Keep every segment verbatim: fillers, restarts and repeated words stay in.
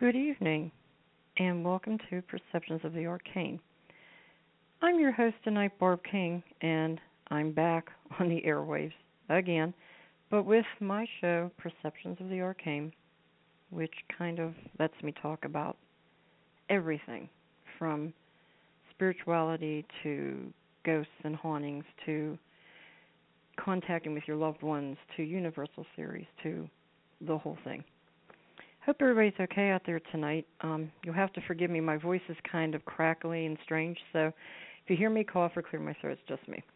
Good evening, and welcome to Perceptions of the Arcane. I'm your host tonight, Barb King, and I'm back on the airwaves again, but with my show, Perceptions of the Arcane, which kind of lets me talk about everything from spirituality to ghosts and hauntings to contacting with your loved ones to universal theories to the whole thing. Hope everybody's okay out there tonight. Um, you'll have to forgive me. My voice is kind of crackly and strange, so if you hear me cough or clear my throat, it's just me.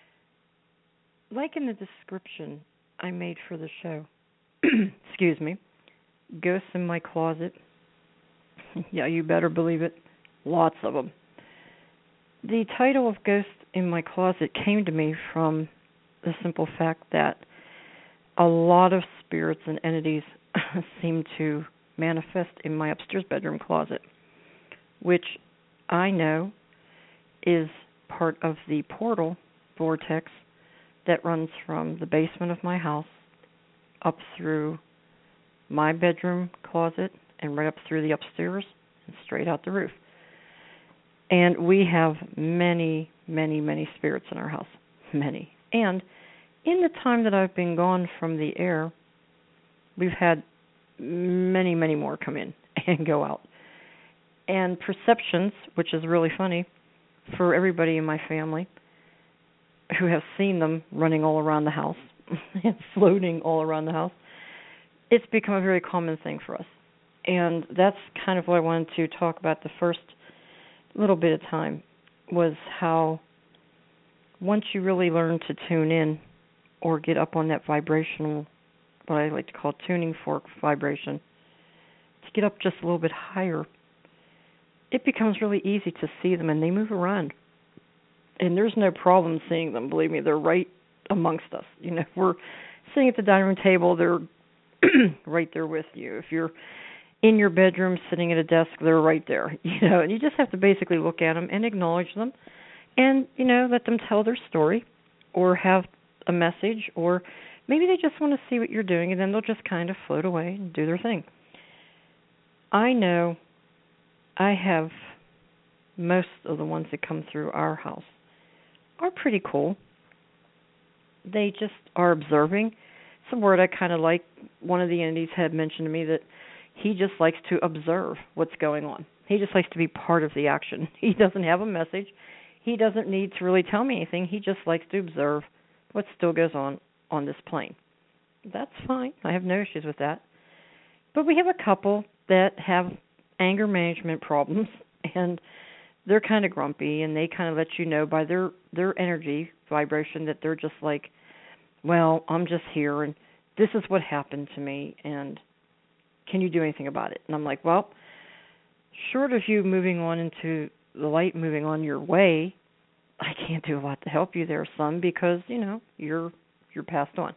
Like in the description I made for the show, excuse me, ghosts in my closet. Yeah, you better believe it. Lots of them. The title of Ghosts in My Closet came to me from the simple fact that a lot of spirits and entities seem to manifest in my upstairs bedroom closet, which I know is part of the portal vortex that runs from the basement of my house up through my bedroom closet and right up through the upstairs and straight out the roof. And we have many, many, many spirits in our house. Many. And in the time that I've been gone from the air, we've had many, many more come in and go out. And perceptions, which is really funny for everybody in my family who have seen them running all around the house and floating all around the house, it's become a very common thing for us. And that's kind of what I wanted to talk about the first little bit of time, was how once you really learn to tune in or get up on that vibrational, what I like to call tuning fork vibration, to get up just a little bit higher, it becomes really easy to see them, and they move around. And there's no problem seeing them. Believe me, they're right amongst us. You know, if we're sitting at the dining room table, they're right there with you. If you're in your bedroom sitting at a desk, they're right there. You know, and you just have to basically look at them and acknowledge them, and you know, let them tell their story, or have a message, or maybe they just want to see what you're doing, and then they'll just kind of float away and do their thing. I know I have most of the ones that come through our house are pretty cool. They just are observing. It's a word I kind of like. One of the entities had mentioned to me that he just likes to observe what's going on. He just likes to be part of the action. He doesn't have a message. He doesn't need to really tell me anything. He just likes to observe what still goes on on this plane. That's fine. I have no issues with that. But we have a couple that have anger management problems, and they're kind of grumpy, and they kind of let you know by their, their energy vibration that they're just like, well, I'm just here, and this is what happened to me, and can you do anything about it? And I'm like, well, short of you moving on into the light, moving on your way, I can't do a lot to help you there, son, because, you know, you're you're passed on.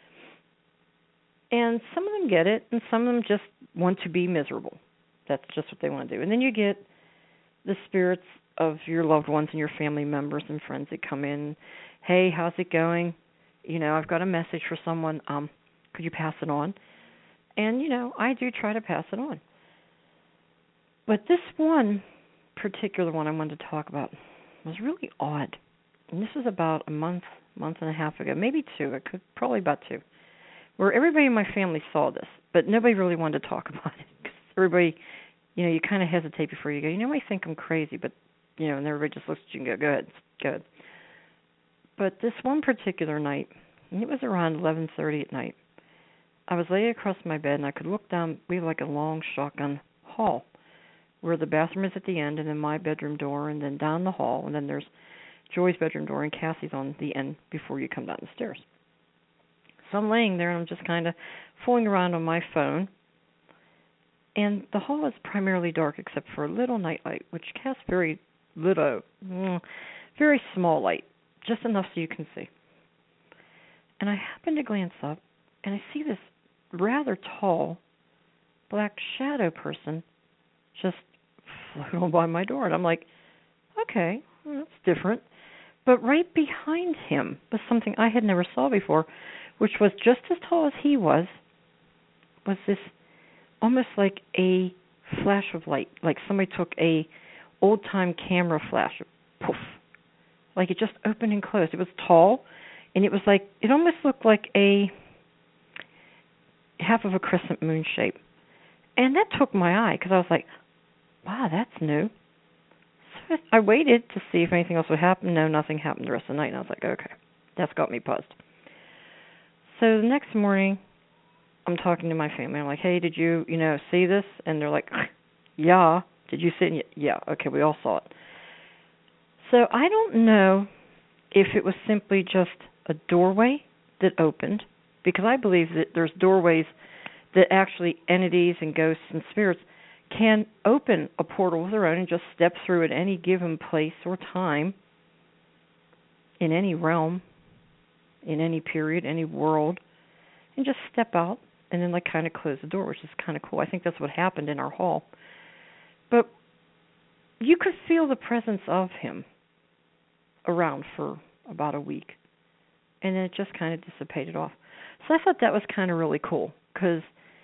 And some of them get it, and some of them just want to be miserable. That's just what they want to do. And then you get the spirits of your loved ones and your family members and friends that come in. Hey, how's it going? You know, I've got a message for someone. Um, could you pass it on? And, you know, I do try to pass it on. But this one particular one I wanted to talk about was really odd. And this was about a month, month and a half ago, maybe two, it could probably about two, where everybody in my family saw this, but nobody really wanted to talk about it. Because everybody, you know, you kind of hesitate before you go, you know, I think I'm crazy, but, you know, and everybody just looks at you and go, go ahead, go ahead. But this one particular night, and it was around eleven thirty at night, I was laying across my bed, and I could look down. We have like a long shotgun hall where the bathroom is at the end, and then my bedroom door, and then down the hall, and then there's Joy's bedroom door, and Cassie's on the end before you come down the stairs. So I'm laying there, and I'm just kind of fooling around on my phone, and the hall is primarily dark except for a little nightlight, which casts very little, mm, very small light, just enough so you can see. And I happen to glance up, and I see this rather tall black shadow person just float on by my door. And I'm like, okay, well, that's different. But right behind him was something I had never saw before, which was just as tall as he was, was this almost like a flash of light, like somebody took a old-time camera flash, poof, like it just opened and closed. It was tall, and it was like, it almost looked like a half of a crescent moon shape. And that took my eye, because I was like, wow, that's new. So I waited to see if anything else would happen. No, nothing happened the rest of the night, and I was like, okay, that's got me buzzed. So the next morning, I'm talking to my family. I'm like, hey, did you, you know, see this? And they're like, yeah. Did you see it? Yeah. Okay, we all saw it. So I don't know if it was simply just a doorway that opened, because I believe that there's doorways that actually entities and ghosts and spirits can open a portal of their own and just step through at any given place or time, in any realm, in any period, any world, and just step out and then like kind of close the door, which is kind of cool. I think that's what happened in our hall. But you could feel the presence of him around for about a week, and then it just kind of dissipated off. So I thought that was kind of really cool, because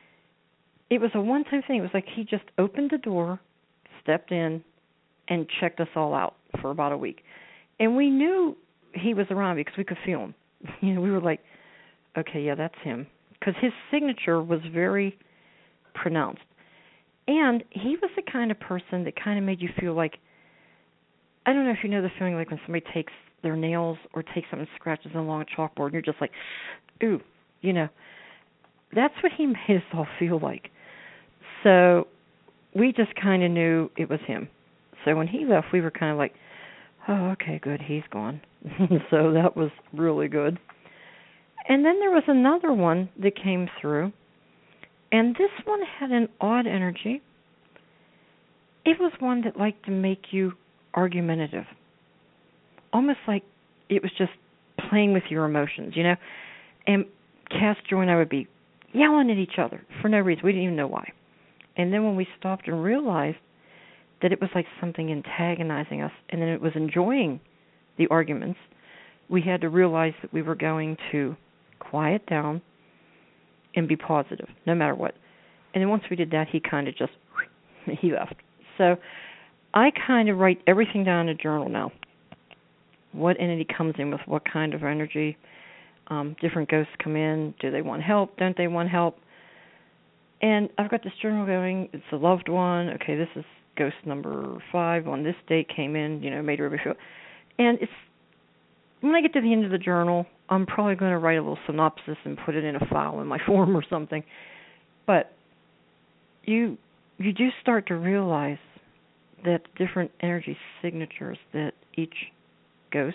it was a one-time thing. It was like he just opened the door, stepped in, and checked us all out for about a week. And we knew he was around because we could feel him. You know, we were like, okay, yeah, that's him. Because his signature was very pronounced. And he was the kind of person that kind of made you feel like, I don't know if you know the feeling like when somebody takes their nails or takes something and scratches them along a chalkboard, and you're just like, ooh, you know. That's what he made us all feel like. So we just kind of knew it was him. So when he left, we were kind of like, oh, okay, good, he's gone. So that was really good. And then there was another one that came through, and this one had an odd energy. It was one that liked to make you argumentative, almost like it was just playing with your emotions, you know. And Cass, Joy, and I would be yelling at each other for no reason. We didn't even know why. And then when we stopped and realized that it was like something antagonizing us, and then it was enjoying the arguments, we had to realize that we were going to quiet down and be positive, no matter what. And then once we did that, he kind of just, he left. So I kind of write everything down in a journal now. What entity comes in with what kind of energy. Um, different ghosts come in. Do they want help? Don't they want help? And I've got this journal going. It's a loved one. Okay, this is ghost number five on this date came in, you know, made her feel. And it's, when I get to the end of the journal, I'm probably going to write a little synopsis and put it in a file in my form or something. But you you do start to realize that different energy signatures that each ghost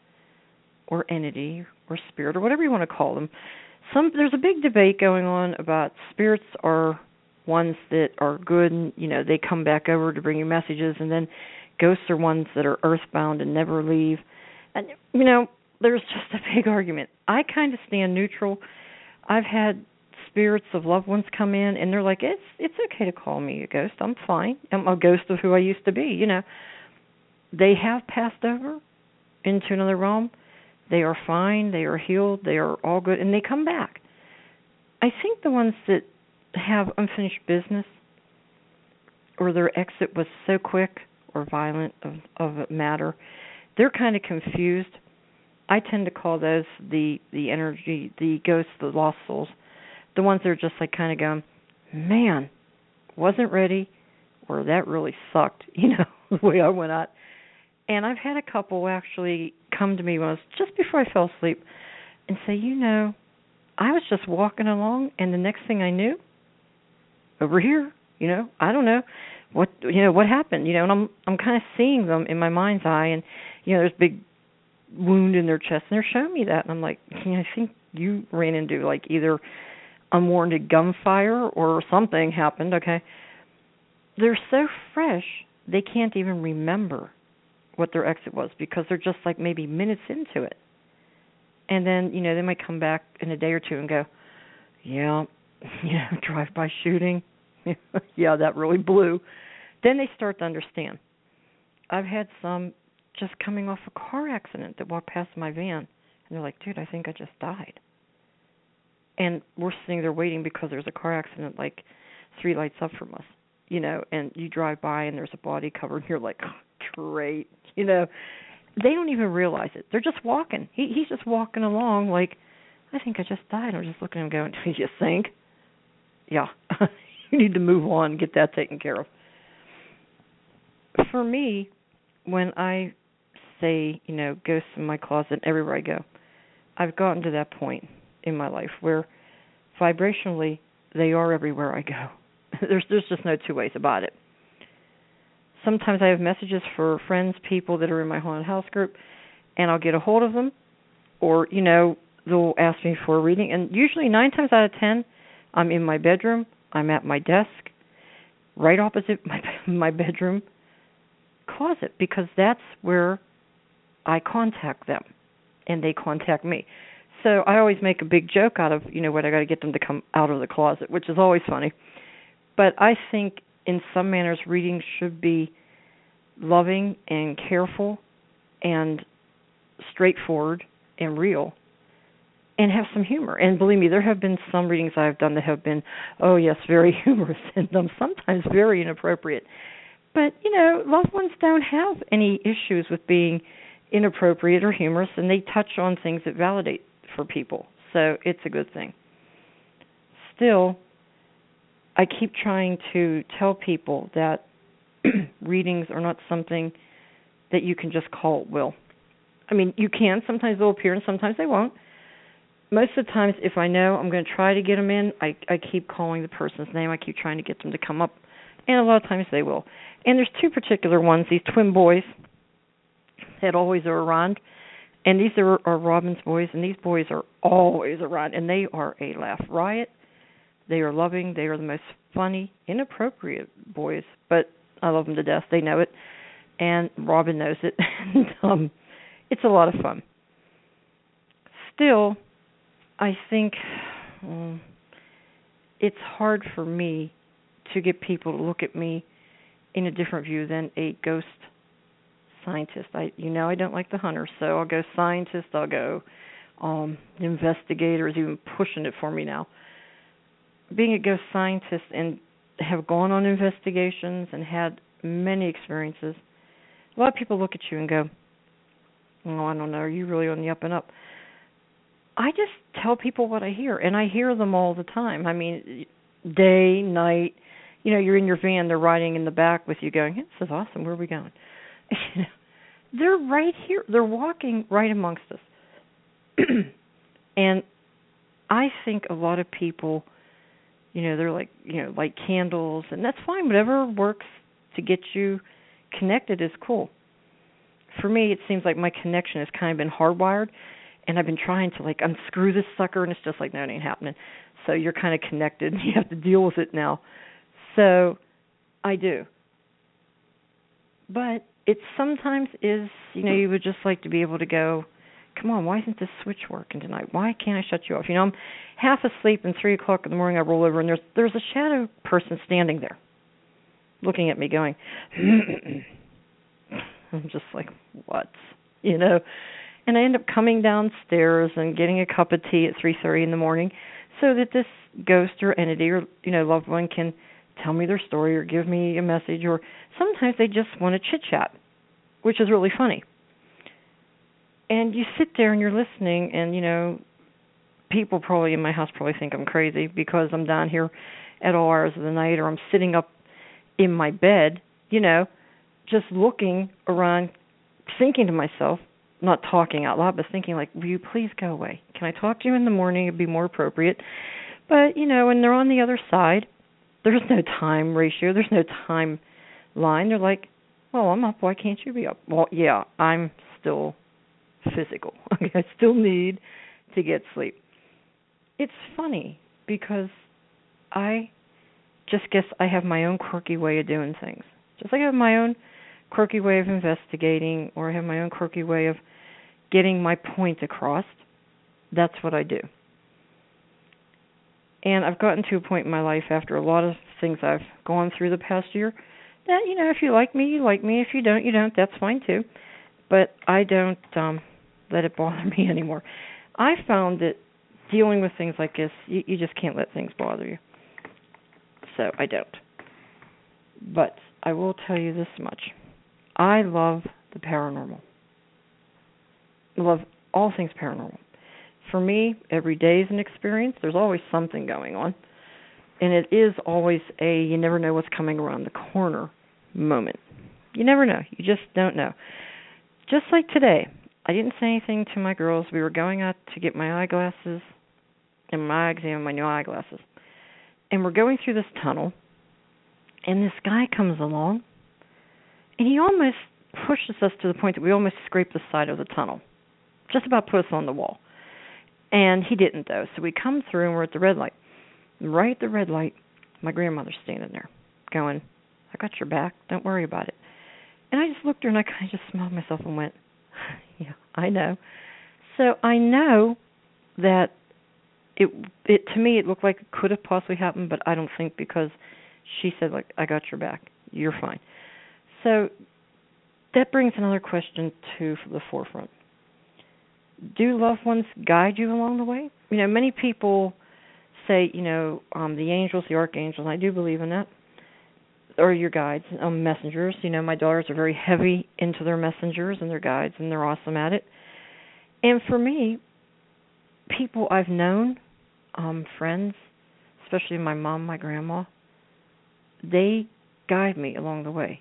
or entity or spirit or whatever you want to call them, some there's a big debate going on about spirits are ones that are good and, you know, they come back over to bring you messages, and then ghosts are ones that are earthbound and never leave. And, you know, there's just a big argument. I kind of stand neutral. I've had spirits of loved ones come in, and they're like, it's it's okay to call me a ghost. I'm fine. I'm a ghost of who I used to be, you know. They have passed over into another realm. They are fine. They are healed. They are all good, and they come back. I think the ones that have unfinished business or their exit was so quick or violent of, of a matter, they're kind of confused. I tend to call those the, the energy, the ghosts, the lost souls, the ones that are just like kind of going, man, wasn't ready, or that really sucked, you know, the way I went out. And I've had a couple actually come to me when I was just before I fell asleep and say, you know, I was just walking along, and the next thing I knew, over here, you know, I don't know what, you know, what happened, you know, and I'm I'm kind of seeing them in my mind's eye, and you know, there's a big wound in their chest, and they're showing me that, and I'm like, you know, I think you ran into like either unwarranted gunfire or something happened. Okay, they're so fresh they can't even remember what their exit was because they're just like maybe minutes into it. And then, you know, they might come back in a day or two and go, yeah, you know, drive-by shooting. Yeah, that really blew. Then they start to understand. I've had some just coming off a car accident that walked past my van, and they're like, dude, I think I just died. And we're sitting there waiting because there's a car accident like three lights up from us. you know, and you drive by and there's a body cover and you're like, oh, great, you know. They don't even realize it. They're just walking. He he's just walking along like, I think I just died. I'm just looking at him going, do you think? Yeah. You need to move on, get that taken care of. For me, when I say, you know, ghosts in my closet everywhere I go, I've gotten to that point in my life where vibrationally they are everywhere I go. There's there's just no two ways about it. Sometimes I have messages for friends, people that are in my haunted house group, and I'll get a hold of them, or, you know, they'll ask me for a reading. And usually nine times out of ten, I'm in my bedroom, I'm at my desk, right opposite my my bedroom closet, because that's where I contact them, and they contact me. So I always make a big joke out of, you know, what I got to get them to come out of the closet, which is always funny. But I think in some manners readings should be loving and careful and straightforward and real and have some humor. And believe me, there have been some readings I've done that have been, oh yes, very humorous and um, sometimes very inappropriate. But, you know, loved ones don't have any issues with being inappropriate or humorous, and they touch on things that validate for people. So it's a good thing. Still, I keep trying to tell people that readings are not something that you can just call at will. I mean, you can. Sometimes they'll appear and sometimes they won't. Most of the times, if I know I'm going to try to get them in, I, I keep calling the person's name. I keep trying to get them to come up, and a lot of times they will. And there's two particular ones, these twin boys that always are around. And these are, are Robin's boys, and these boys are always around, and they are a laugh riot. They are loving. They are the most funny, inappropriate boys, but I love them to death. They know it, and Robin knows it. and um, It's a lot of fun. Still, I think um, it's hard for me to get people to look at me in a different view than a ghost scientist. I, you know, I don't like the hunters, so I'll go scientist. I'll go um, investigator is even pushing it for me now. Being a ghost scientist and have gone on investigations and had many experiences, a lot of people look at you and go, oh, I don't know, are you really on the up and up? I just tell people what I hear, and I hear them all the time. I mean, day, night, you know, you're in your van, they're riding in the back with you going, this is awesome, where are we going? They're right here. They're walking right amongst us. And I think a lot of people, you know, they're like, you know, light candles, and that's fine. Whatever works to get you connected is cool. For me, it seems like my connection has kind of been hardwired, and I've been trying to, like, unscrew this sucker, and it's just like, no, it ain't happening. So you're kind of connected, and you have to deal with it now. So I do. But it sometimes is, you know, you would just like to be able to go, come on, why isn't this switch working tonight? Why can't I shut you off? You know, I'm half asleep, and three o'clock in the morning I roll over, and there's there's a shadow person standing there looking at me going, I'm just like, what? You know? And I end up coming downstairs and getting a cup of tea at three thirty in the morning so that this ghost or entity or, you know, loved one can tell me their story or give me a message, or sometimes they just want to chit-chat, which is really funny. And you sit there and you're listening, and, you know, people probably in my house probably think I'm crazy because I'm down here at all hours of the night, or I'm sitting up in my bed, you know, just looking around, thinking to myself, not talking out loud, but thinking like, will you please go away? Can I talk to you in the morning? It'd be more appropriate. But, you know, when they're on the other side, there's no time ratio. There's no time line. They're like, well, I'm up. Why can't you be up? Well, yeah, I'm still physical. I still need to get sleep. It's funny because I just guess I have my own quirky way of doing things. Just like I have my own quirky way of investigating, or I have my own quirky way of getting my point across. That's what I do. And I've gotten to a point in my life after a lot of things I've gone through the past year that, you know, if you like me, you like me. If you don't, you don't. That's fine too. But I don't um, let it bother me anymore. I found that dealing with things like this, you, you just can't let things bother you. So I don't. But I will tell you this much. I love the paranormal. I love all things paranormal. For me, every day is an experience. There's always something going on. And it is always a you never know what's coming around the corner moment. You never know. You just don't know. Just like today, I didn't say anything to my girls. We were going out to get my eyeglasses and my eye exam and my new eyeglasses. And we're going through this tunnel, and this guy comes along, and he almost pushes us to the point that we almost scraped the side of the tunnel, just about put us on the wall. And he didn't, though. So we come through, and we're at the red light. And right at the red light, my grandmother's standing there going, I got your back. Don't worry about it. And I just looked at her, and I kind of just smiled myself and went, yeah, I know. So I know that it, it to me, it looked like it could have possibly happened, but I don't think because she said, like, I got your back. You're fine. So that brings another question to the forefront. Do loved ones guide you along the way? You know, many people say, you know, um, the angels, the archangels, and I do believe in that, or your guides, um, messengers. You know, my daughters are very heavy into their messengers and their guides, and they're awesome at it. And for me, people I've known, um, friends, especially my mom, my grandma, they guide me along the way.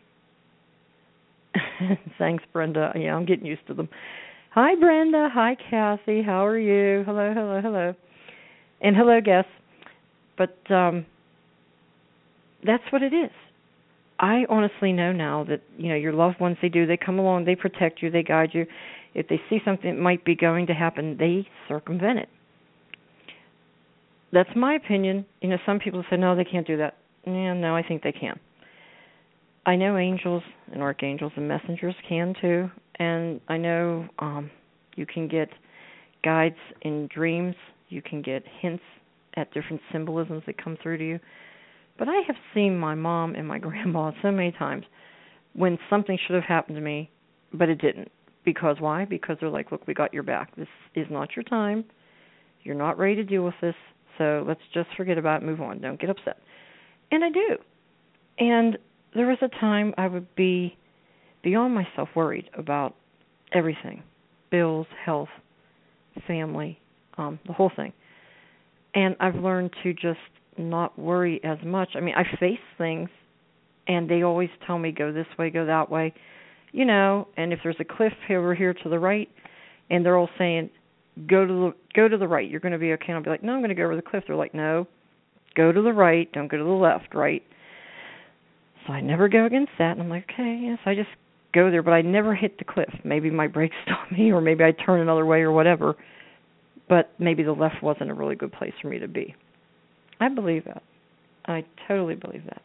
Thanks, Brenda. Yeah, I'm getting used to them. Hi, Brenda. Hi, Kathy. How are you? Hello, hello, hello. And hello, guests. But um, that's what it is. I honestly know now that, you know, your loved ones, they do. They come along. They protect you. They guide you. If they see something that might be going to happen, they circumvent it. That's my opinion. You know, some people say, no, they can't do that. Yeah, no, I think they can. I know angels and archangels and messengers can too, and I know um, you can get guides in dreams. You can get hints at different symbolisms that come through to you. But I have seen my mom and my grandma so many times when something should have happened to me, but it didn't. Because why? Because they're like, look, we got your back. This is not your time. You're not ready to deal with this, so let's just forget about it, move on. Don't get upset. And I do. And there was a time I would be beyond myself worried about everything, bills, health, family, um, the whole thing. And I've learned to just not worry as much. I mean, I face things, and they always tell me, go this way, go that way, you know, and if there's a cliff over here to the right, and they're all saying, go to the, go to the right, you're going to be okay. And I'll be like, no, I'm going to go over the cliff. They're like, no, go to the right, don't go to the left, right? So I never go against that, and I'm like, okay, yes, I just go there, but I never hit the cliff. Maybe my brakes stop me, or maybe I turn another way or whatever, but maybe the left wasn't a really good place for me to be. I believe that. I totally believe that.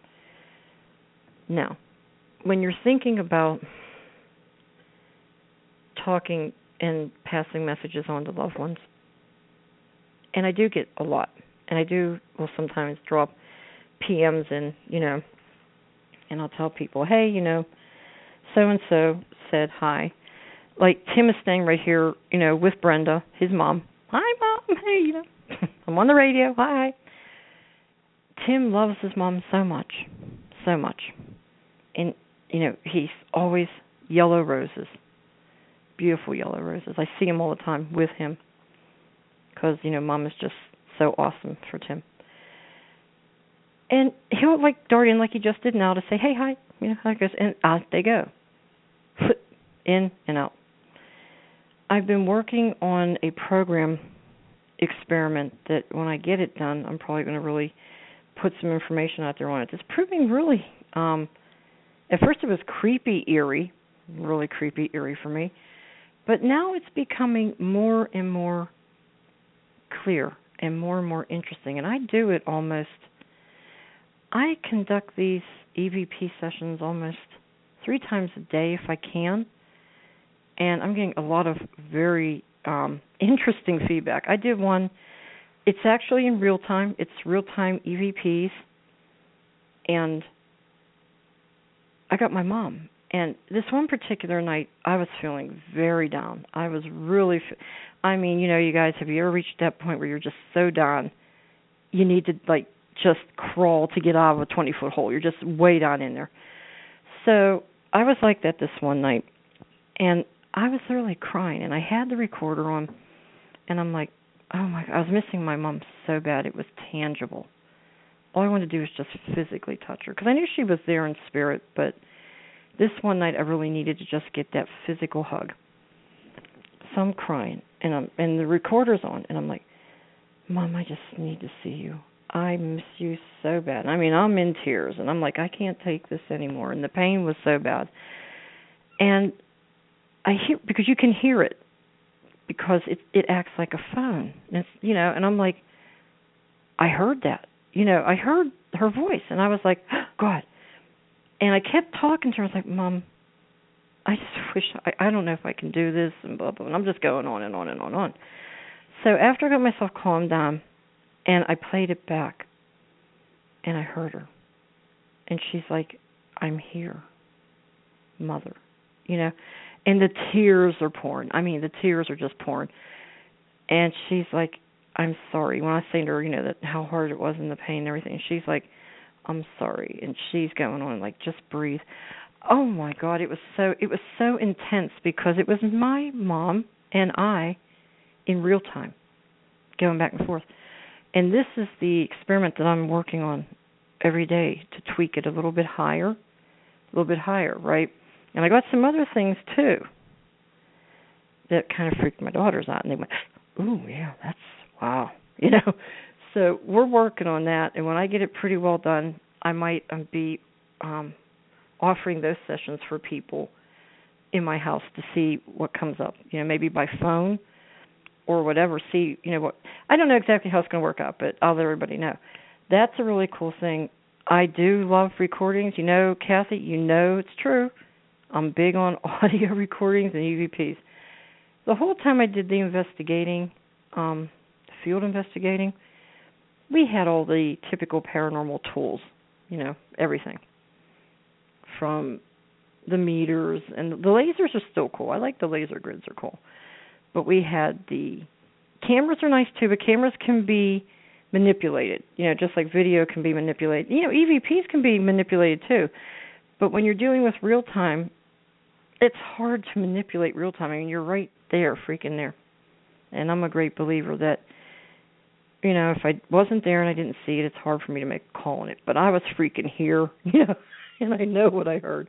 Now, when you're thinking about talking and passing messages on to loved ones, and I do get a lot, and I do will sometimes drop P Ms in, you know, and I'll tell people, hey, you know, so-and-so said hi. Like Tim is staying right here, you know, with Brenda, his mom. Hi, Mom. Hey, you know, I'm on the radio. Hi. Tim loves his mom so much, so much. And, you know, he's always yellow roses, beautiful yellow roses. I see him all the time with him because, you know, Mom is just so awesome for Tim. And he'll, like, dart in like he just did now to say, hey, hi, you know, how it goes, and out they go, in and out. I've been working on a program experiment that when I get it done, I'm probably going to really put some information out there on it. It's proving really, um, at first it was creepy, eerie, really creepy, eerie for me, but now it's becoming more and more clear and more and more interesting, and I do it almost, I conduct these E V P sessions almost three times a day if I can, and I'm getting a lot of very um, interesting feedback. I did one, it's actually in real time, it's real-time E V Ps, and I got my mom. And this one particular night, I was feeling very down. I was really, I mean, you know, you guys, have you ever reached that point where you're just so down, you need to, like, just crawl to get out of a twenty-foot hole. You're just way down in there. So I was like that this one night, and I was literally crying, and I had the recorder on, and I'm like, oh my, I was missing my mom so bad. It was tangible. All I wanted to do was just physically touch her, because I knew she was there in spirit, but this one night I really needed to just get that physical hug. So I'm crying, and I'm and the recorder's on, and I'm like, Mom, I just need to see you. I miss you so bad. I mean, I'm in tears, and I'm like, I can't take this anymore, and the pain was so bad. And I hear, because you can hear it, because it it acts like a phone, and it's, you know, and I'm like, I heard that, you know, I heard her voice, and I was like, oh, God. And I kept talking to her. I was like, Mom, I just wish, I, I don't know if I can do this, and blah, blah, and I'm just going on and on and on and on. So after I got myself calmed down, and I played it back, and I heard her. And she's like, I'm here, Mother, you know. And the tears are pouring. I mean, the tears are just pouring. And she's like, I'm sorry. When I was saying to her, you know, that how hard it was and the pain and everything, she's like, I'm sorry. And she's going on like, just breathe. Oh my God, it was so it was so intense, because it was my mom and I in real time, going back and forth. And this is the experiment that I'm working on every day, to tweak it a little bit higher, a little bit higher, right? And I got some other things too that kind of freaked my daughters out, and they went, ooh, yeah, that's, wow, you know. So we're working on that, and when I get it pretty well done, I might um, be um, offering those sessions for people in my house to see what comes up, you know, maybe by phone or whatever, see, you know, what, I don't know exactly how it's going to work out, but I'll let everybody know. That's a really cool thing. I do love recordings. You know, Kathy, you know it's true. I'm big on audio recordings and E V Ps. The whole time I did the investigating, um, field investigating, we had all the typical paranormal tools, you know, everything. From the meters, and the lasers are still cool. I like the laser grids, are cool. But we had the cameras are nice too, but cameras can be manipulated, you know, just like video can be manipulated. You know, E V Ps can be manipulated too. But when you're dealing with real time, it's hard to manipulate real time. I mean, you're right there, freaking there. And I'm a great believer that, you know, if I wasn't there and I didn't see it, it's hard for me to make a call on it. But I was freaking here, you know, and I know what I heard.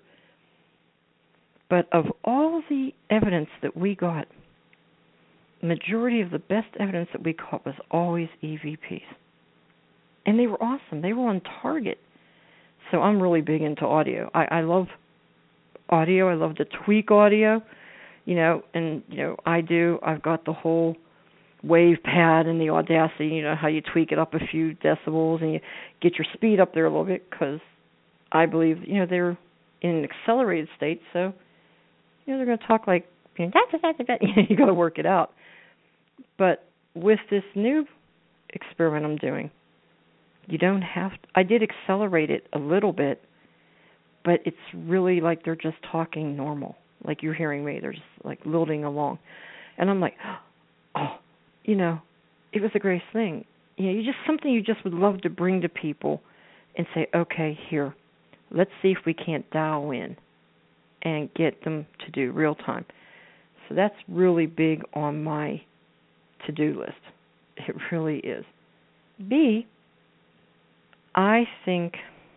But of all the evidence that we got, majority of the best evidence that we caught was always E V Ps. And they were awesome. They were on target. So I'm really big into audio. I, I love audio. I love to tweak audio, you know, and, you know, I do. I've got the whole wave pad and the Audacity, you know, how you tweak it up a few decibels and you get your speed up there a little bit, because I believe, you know, they're in an accelerated state, so, you know, they're going to talk like, you know, you got to work it out. But with this new experiment I'm doing, you don't have to, I did accelerate it a little bit, but it's really like they're just talking normal, like you're hearing me. They're just like lilting along. And I'm like, oh, you know, it was the greatest thing. You know, you just something you just would love to bring to people and say, okay, here, let's see if we can't dial in and get them to do real time. So that's really big on my to-do list. It really is. B, I think,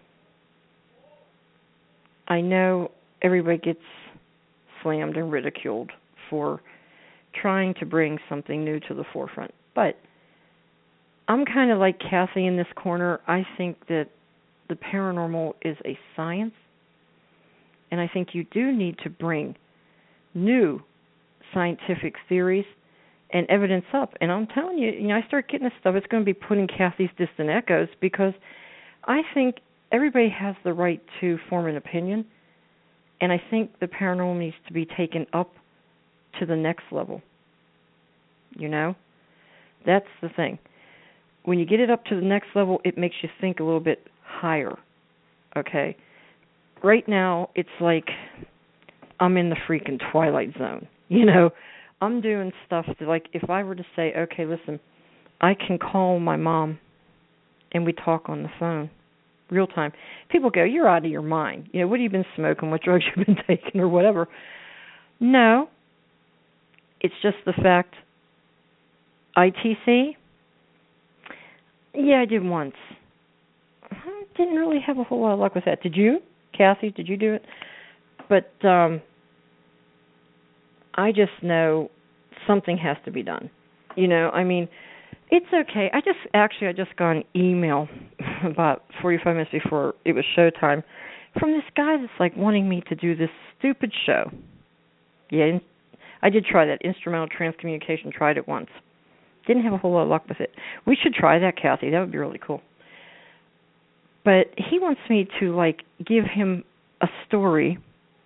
I know everybody gets slammed and ridiculed for trying to bring something new to the forefront, but I'm kind of like Kathy in this corner. I think that the paranormal is a science, and I think you do need to bring new scientific theories and evidence up. And I'm telling you, you know, I start getting this stuff, it's going to be putting Kathy's distant echoes, because I think everybody has the right to form an opinion, and I think the paranormal needs to be taken up to the next level. You know? That's the thing. When you get it up to the next level, it makes you think a little bit higher. Okay? Right now, it's like I'm in the freaking Twilight Zone. You know? I'm doing stuff that, like, if I were to say, okay, listen, I can call my mom and we talk on the phone, real time. People go, "You're out of your mind. You know, what have you been smoking? What drugs you've been taking, or whatever?" No, it's just the fact. I T C. Yeah, I did once. I didn't really have a whole lot of luck with that. Did you, Kathy? Did you do it? But um, I just know something has to be done. You know, I mean, it's okay. I just actually I just got an email about forty-five minutes before it was showtime from this guy that's like wanting me to do this stupid show. Yeah, I did try that instrumental transcommunication. Tried it once. Didn't have a whole lot of luck with it. We should try that, Kathy. That would be really cool. But he wants me to like give him a story.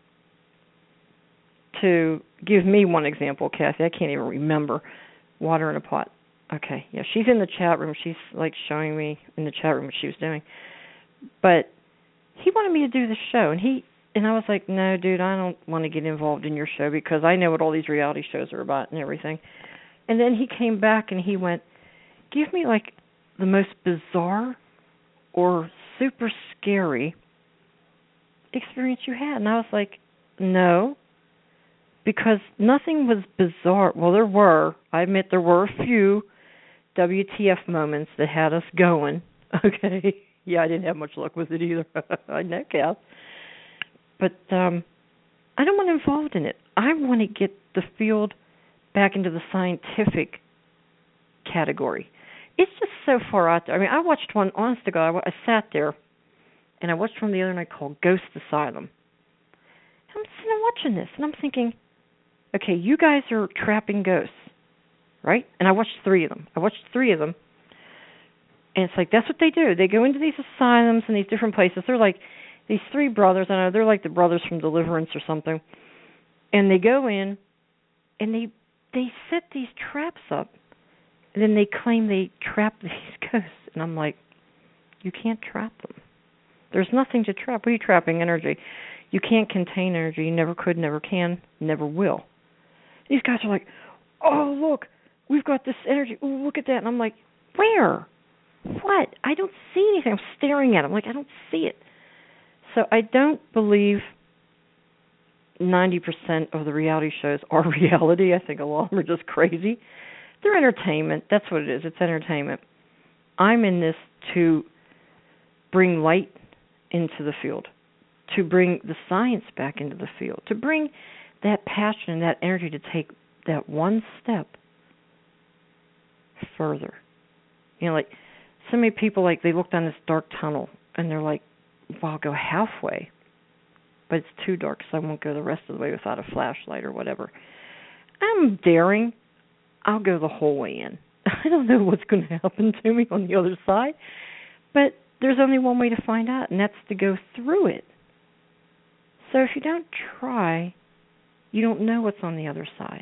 To give me one example, Kathy, I can't even remember. Water in a pot. Okay, yeah, she's in the chat room. She's like showing me in the chat room what she was doing. But he wanted me to do this show, and he and I was like, no, dude, I don't want to get involved in your show because I know what all these reality shows are about and everything. And then he came back and he went, give me like the most bizarre or super scary experience you had. And I was like, no. Because nothing was bizarre. Well, there were. I admit there were a few W T F moments that had us going. Okay. Yeah, I didn't have much luck with it either. I know, Kath. But um, I don't want to involved in it. I want to get the field back into the scientific category. It's just so far out there. I mean, I watched one, honest to God, I, I sat there, and I watched one the other night called Ghost Asylum. I'm sitting there watching this, and I'm thinking, okay, you guys are trapping ghosts, right? And I watched three of them. I watched three of them. And it's like, that's what they do. They go into these asylums and these different places. They're like these three brothers. I know they're like the brothers from Deliverance or something. And they go in and they they set these traps up. And then they claim they trap these ghosts. And I'm like, you can't trap them. There's nothing to trap. What are you trapping? Energy. You can't contain energy. You never could, never can, never will. These guys are like, oh, look, we've got this energy. Ooh, look at that. And I'm like, where? What? I don't see anything. I'm staring at them. Like, I don't see it. So I don't believe ninety percent of the reality shows are reality. I think a lot of them are just crazy. They're entertainment. That's what it is. It's entertainment. I'm in this to bring light into the field, to bring the science back into the field, to bring that passion and that energy to take that one step further. You know, like so many people, like they look down this dark tunnel and they're like, well, I'll go halfway, but it's too dark, so I won't go the rest of the way without a flashlight or whatever. I'm daring. I'll go the whole way in. I don't know what's going to happen to me on the other side, but there's only one way to find out, and that's to go through it. So if you don't try, you don't know what's on the other side.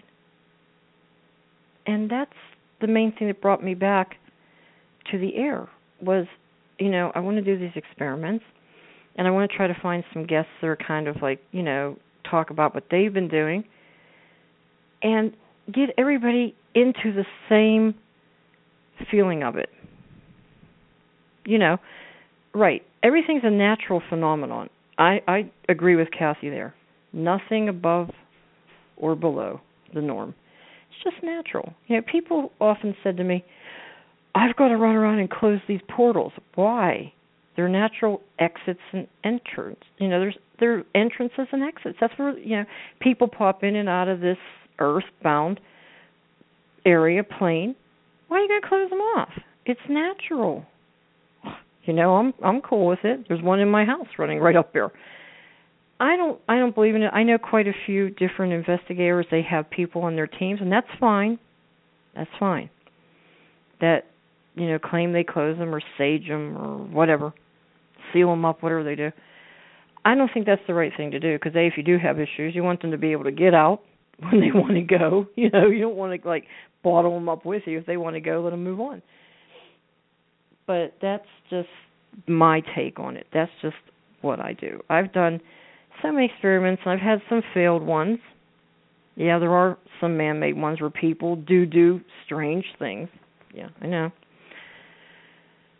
And that's the main thing that brought me back to the air was, you know, I want to do these experiments, and I want to try to find some guests that are kind of like, you know, talk about what they've been doing, and get everybody into the same feeling of it. You know, right, everything's a natural phenomenon. I, I agree with Kathy there. Nothing above or below the norm. It's just natural. You know, people often said to me, I've got to run around and close these portals. Why? They're natural exits and entrances. You know, there's there are entrances and exits. That's where, you know, people pop in and out of this earthbound area, plane. Why are you going to close them off? It's natural. You know, I'm I'm cool with it. There's one in my house running right up there. I don't I don't believe in it. I know quite a few different investigators. They have people on their teams, and that's fine. That's fine. That, you know, claim they close them or sage them or whatever, seal them up, whatever they do. I don't think that's the right thing to do because, A, if you do have issues, you want them to be able to get out when they want to go. You know, you don't want to, like, bottle them up with you. If they want to go, let them move on. But that's just my take on it. That's just what I do. I've done some experiments, and I've had some failed ones. Yeah, there are some man-made ones where people do do strange things. Yeah, I know.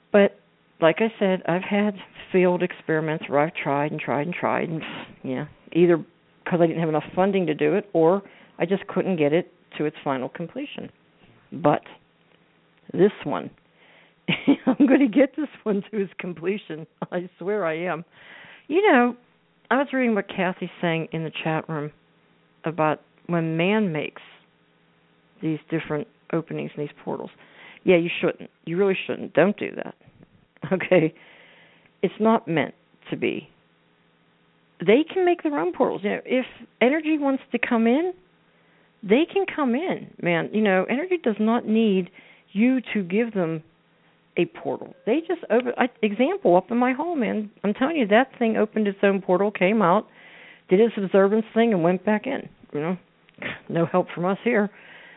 But like I said, I've had failed experiments where I've tried and tried and tried, and yeah, either because I didn't have enough funding to do it, or I just couldn't get it to its final completion. But this one, I'm going to get this one to its completion. I swear I am. You know, I was reading what Kathy's saying in the chat room about when man makes these different openings in these portals. Yeah, you shouldn't. You really shouldn't. Don't do that. Okay? It's not meant to be. They can make their own portals. You know, if energy wants to come in, they can come in, man. You know, energy does not need you to give them a portal. They just open. I, example, up in my home, man. I'm telling you, that thing opened its own portal, came out, did its observance thing, and went back in. You know, no help from us here.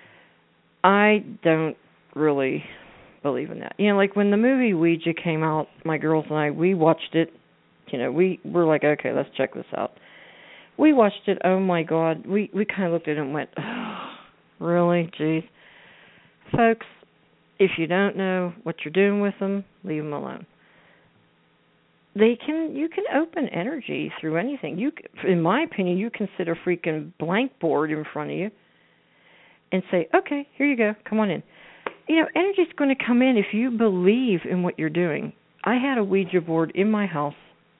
I don't really believe in that. You know, like when the movie Ouija came out, my girls and I, we watched it. You know, we were like, okay, let's check this out. We watched it. Oh my God, we we kind of looked at it and went, oh, really, geez, folks. If you don't know what you're doing with them, leave them alone. They can, you can open energy through anything. You, in my opinion, you can sit a freaking blank board in front of you and say, okay, here you go, come on in. You know, energy's going to come in if you believe in what you're doing. I had a Ouija board in my house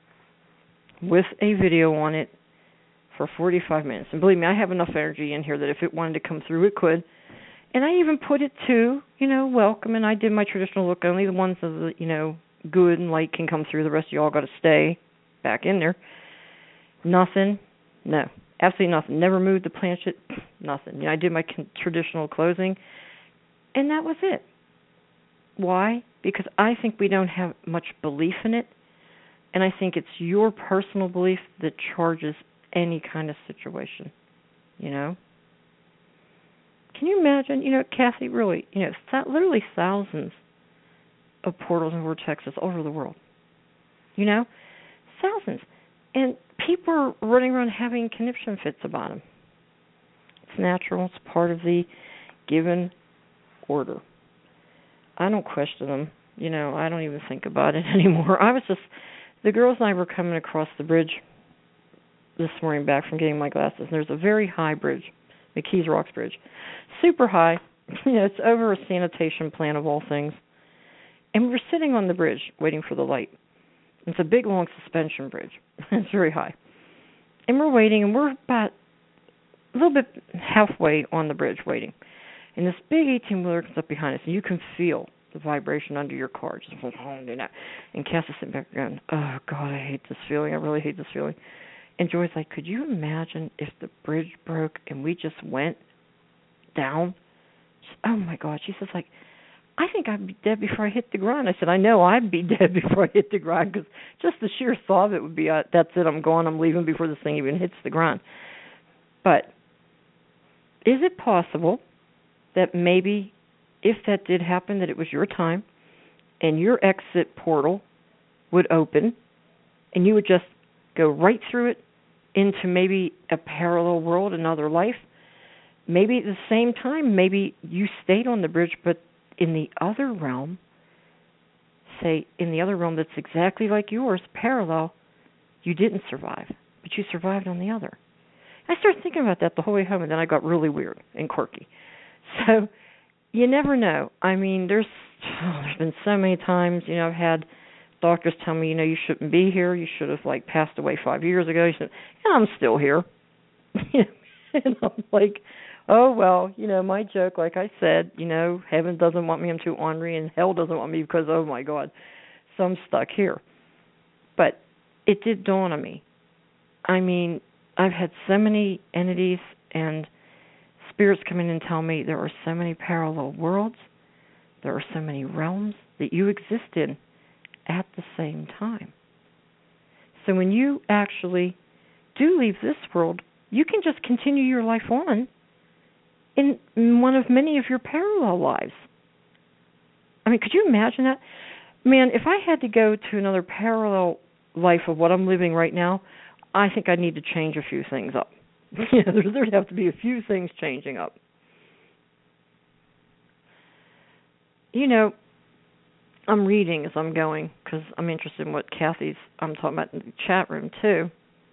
with a video on it for forty-five minutes. And believe me, I have enough energy in here that if it wanted to come through, it could. And I even put it to, you know, welcome, and I did my traditional look. Only the ones that, you know, good and light can come through. The rest of y'all got to stay back in there. Nothing. No. Absolutely nothing. Never moved the planchette. Nothing. You know, I did my con- traditional closing, and that was it. Why? Because I think we don't have much belief in it, and I think it's your personal belief that charges any kind of situation, you know? Can you imagine, you know, Kathy, really, you know, th- literally thousands of portals and vortexes all over the world, you know? Thousands. And people are running around having conniption fits about them. It's natural. It's part of the given order. I don't question them. You know, I don't even think about it anymore. I was just, the girls and I were coming across the bridge this morning back from getting my glasses, and there's a very high bridge, the Keys Rocks Bridge. Super high. You know, it's over a sanitation plant of all things. And we were sitting on the bridge waiting for the light. It's a big, long suspension bridge. It's very high. And we're waiting, and we're about a little bit halfway on the bridge waiting. And this big eighteen-wheeler comes up behind us, and you can feel the vibration under your car. Just, and Cass is sitting back going, oh, God, I hate this feeling. I really hate this feeling. And Joy's like, could you imagine if the bridge broke and we just went down? She, oh, my God. She says, like, I think I'd be dead before I hit the ground. I said, I know I'd be dead before I hit the ground, because just the sheer thought of it would be, uh, that's it, I'm gone, I'm leaving before this thing even hits the ground. But is it possible that maybe if that did happen, that it was your time and your exit portal would open and you would just go right through it into maybe a parallel world, another life? Maybe at the same time, maybe you stayed on the bridge, but in the other realm, say in the other realm that's exactly like yours, parallel, you didn't survive, but you survived on the other. I started thinking about that the whole way home, and then I got really weird and quirky. So you never know. I mean, there's oh, there's been so many times, you know, I've had doctors tell me, you know, you shouldn't be here. You should have, like, passed away five years ago. You said, and I'm still here. And I'm like, oh, well, you know, my joke, like I said, you know, heaven doesn't want me, I'm too ornery, and hell doesn't want me because, oh, my God, so I'm stuck here. But it did dawn on me. I mean, I've had so many entities and spirits come in and tell me there are so many parallel worlds, there are so many realms that you exist in at the same time. So when you actually do leave this world, you can just continue your life on in one of many of your parallel lives. I mean, could you imagine that? Man, if I had to go to another parallel life of what I'm living right now, I think I'd need to change a few things up. You know, there'd have to be a few things changing up. You know, I'm reading as I'm going because I'm interested in what Kathy's I'm talking about in the chat room too.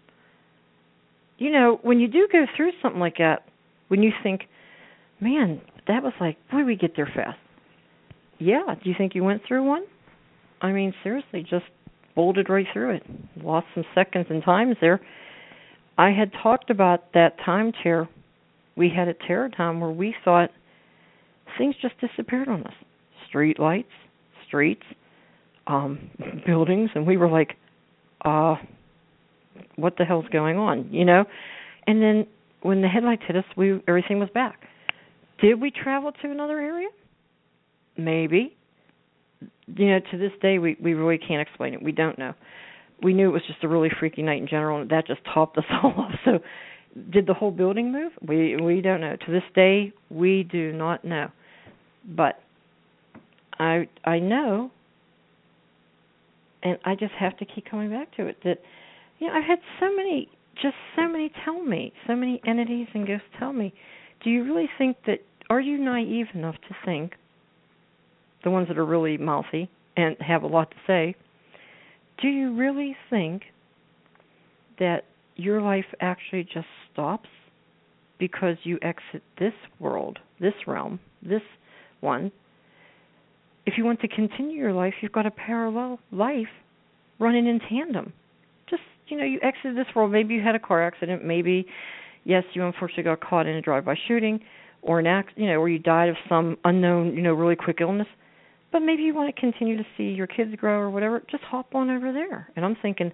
You know, when you do go through something like that, when you think, man, that was like, boy, we get there fast. Yeah, do you think you went through one? I mean, seriously, just bolted right through it. Lost some seconds and times there. I had talked about that time tear. We had a terror time where we thought things just disappeared on us. Street lights, streets, um, buildings, and we were like, uh, what the hell's going on, you know? And then when the headlights hit us, we everything was back. Did we travel to another area? Maybe. You know, to this day, we, we really can't explain it. We don't know. We knew it was just a really freaky night in general, and that just topped us all off. So did the whole building move? We we don't know. To this day, we do not know. But I I know, and I just have to keep coming back to it, that, you know, I've had so many, just so many tell me, so many entities and ghosts tell me, do you really think that, are you naive enough to think, the ones that are really mouthy and have a lot to say, do you really think that your life actually just stops because you exit this world, this realm, this one? If you want to continue your life, you've got a parallel life running in tandem. Just, you know, you exited this world. Maybe you had a car accident. Maybe, yes, you unfortunately got caught in a drive-by shooting, or an accident, you know, or you died of some unknown, you know, really quick illness. But maybe you want to continue to see your kids grow or whatever. Just hop on over there. And I'm thinking,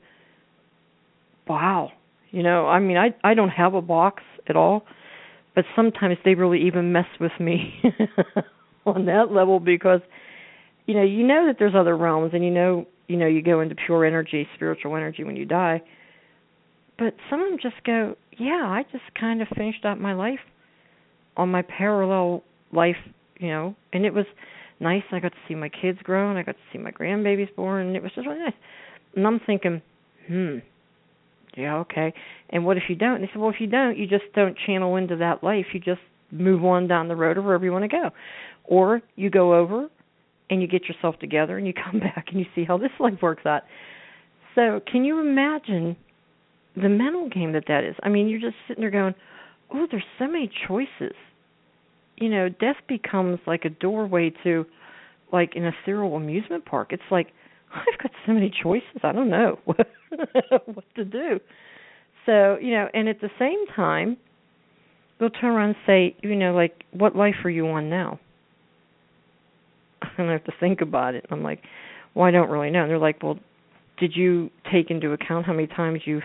wow, you know, I mean, I I don't have a box at all, but sometimes they really even mess with me on that level because, you know, you know that there's other realms, and you know, you know, you go into pure energy, spiritual energy when you die. But some of them just go, yeah, I just kind of finished out my life on my parallel life, you know, and it was nice. I got to see my kids grow, and I got to see my grandbabies born, and it was just really nice. And I'm thinking, hmm, yeah, okay. And what if you don't? And they said, well, if you don't, you just don't channel into that life. You just move on down the road or wherever you want to go. Or you go over and you get yourself together and you come back and you see how this life works out. So can you imagine the mental game that that is? I mean, you're just sitting there going, oh, there's so many choices. You know, death becomes like a doorway to like an ethereal amusement park. It's like, I've got so many choices. I don't know what, what to do. So, you know, and at the same time, they'll turn around and say, you know, like, what life are you on now? And I have to think about it. I'm like, well, I don't really know. And they're like, well, did you take into account how many times you've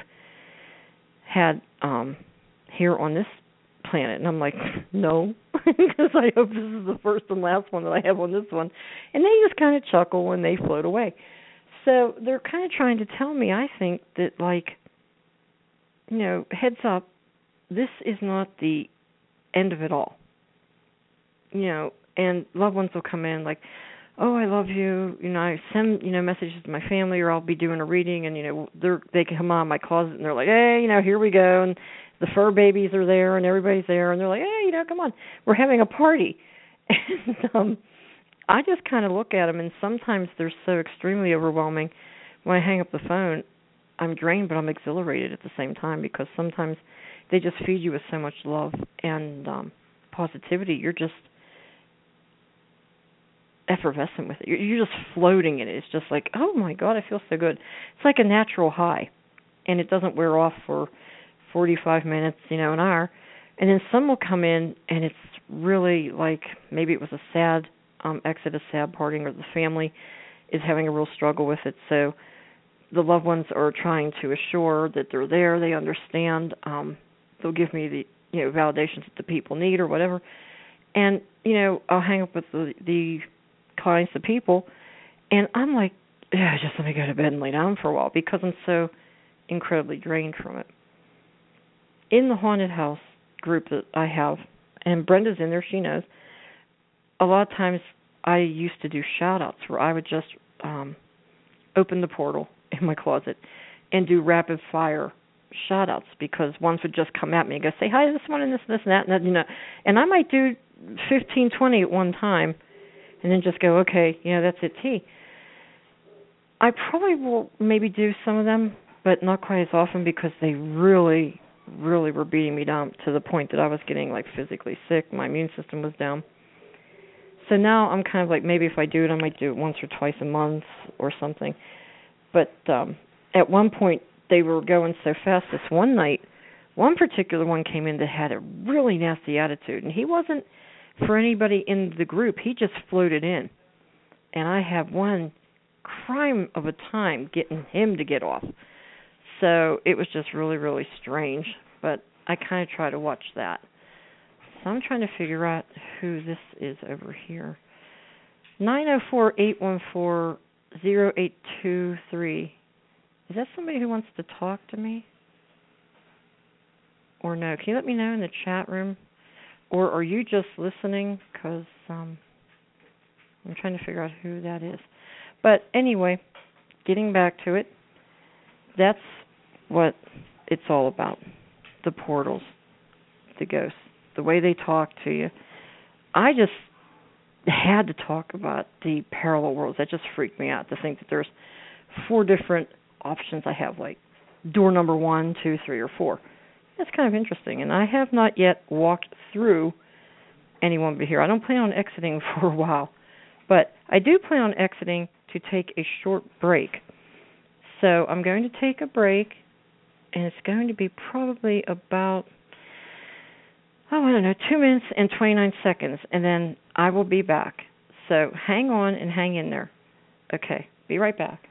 had um, here on this planet? And I'm like, no, because I hope this is the first and last one that I have on this one. And they just kind of chuckle and they float away. So they're kind of trying to tell me, I think, that, like, you know, heads up, this is not the end of it all. You know, and loved ones will come in like, oh, I love you. You know, I send, you know, messages to my family, or I'll be doing a reading, and, you know, they're, they can come on my closet, and they're like, hey, you know, here we go, and the fur babies are there, and everybody's there, and they're like, hey, you know, come on, we're having a party. And um, I just kind of look at them, and sometimes they're so extremely overwhelming. When I hang up the phone, I'm drained, but I'm exhilarated at the same time, because sometimes they just feed you with so much love and um, positivity. You're just effervescent with it. You're, you're just floating in it. It's just like, oh my God, I feel so good. It's like a natural high, and it doesn't wear off for forty-five minutes, you know, an hour. And then some will come in, and it's really like maybe it was a sad um, exit, a sad parting, or the family is having a real struggle with it. So the loved ones are trying to assure that they're there, they understand. Um, they'll give me the, you know, validations that the people need or whatever. And, you know, I'll hang up with the, the clients, the people, and I'm like, yeah, just let me go to bed and lay down for a while, because I'm so incredibly drained from it. In the haunted house group that I have, and Brenda's in there, she knows, a lot of times I used to do shout-outs where I would just um, open the portal in my closet and do rapid-fire shout-outs, because ones would just come at me and go, say hi to this one and this and this and that, and that, you know. And I might do fifteen, twenty at one time, and then just go, okay, you know, that's it, T. I probably will maybe do some of them, but not quite as often because they really, really were beating me down to the point that I was getting like physically sick. My immune system was down. So now I'm kind of like, maybe if I do it, I might do it once or twice a month or something. But um, at one point, they were going so fast. This one night, one particular one came in that had a really nasty attitude. And he wasn't for anybody in the group. He just floated in. And I have one crime of a time getting him to get off. So it was just really, really strange. But I kind of try to watch that. So I'm trying to figure out who this is over here. nine oh four, eight one four, oh eight two three. Is that somebody who wants to talk to me? Or no? Can you let me know in the chat room? Or are you just listening? Because um, I'm trying to figure out who that is. But anyway, getting back to it, that's what it's all about. The portals, the ghosts. The way they talk to you. I just had to talk about the parallel worlds. That just freaked me out to think that there's four different options I have, like door number one, two, three, or four. That's kind of interesting. And I have not yet walked through any one but here. I don't plan on exiting for a while. But I do plan on exiting to take a short break. So I'm going to take a break, and it's going to be probably about... oh, I don't know, two minutes and twenty-nine seconds, and then I will be back. So hang on and hang in there. Okay, be right back.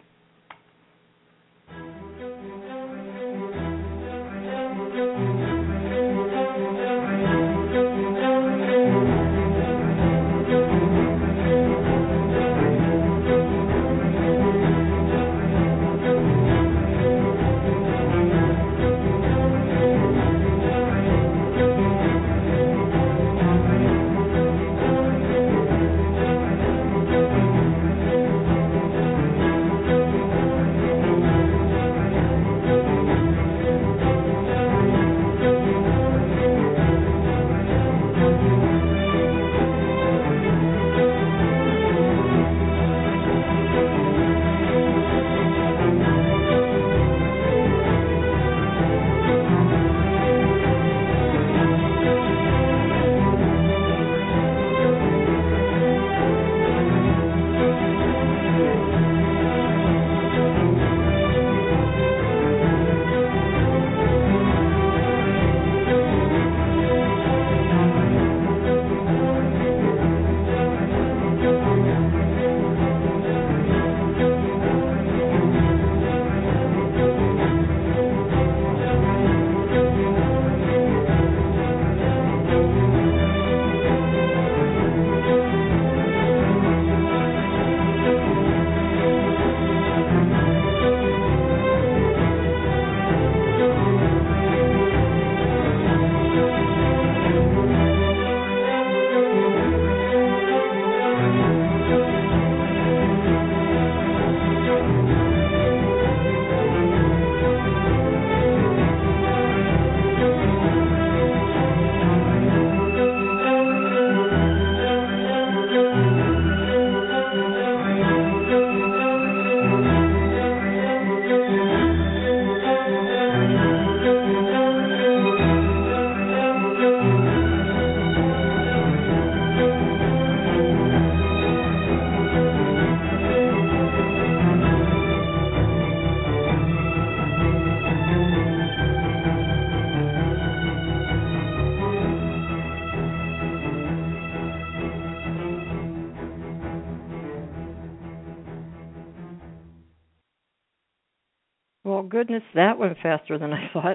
Well, goodness, that went faster than I thought.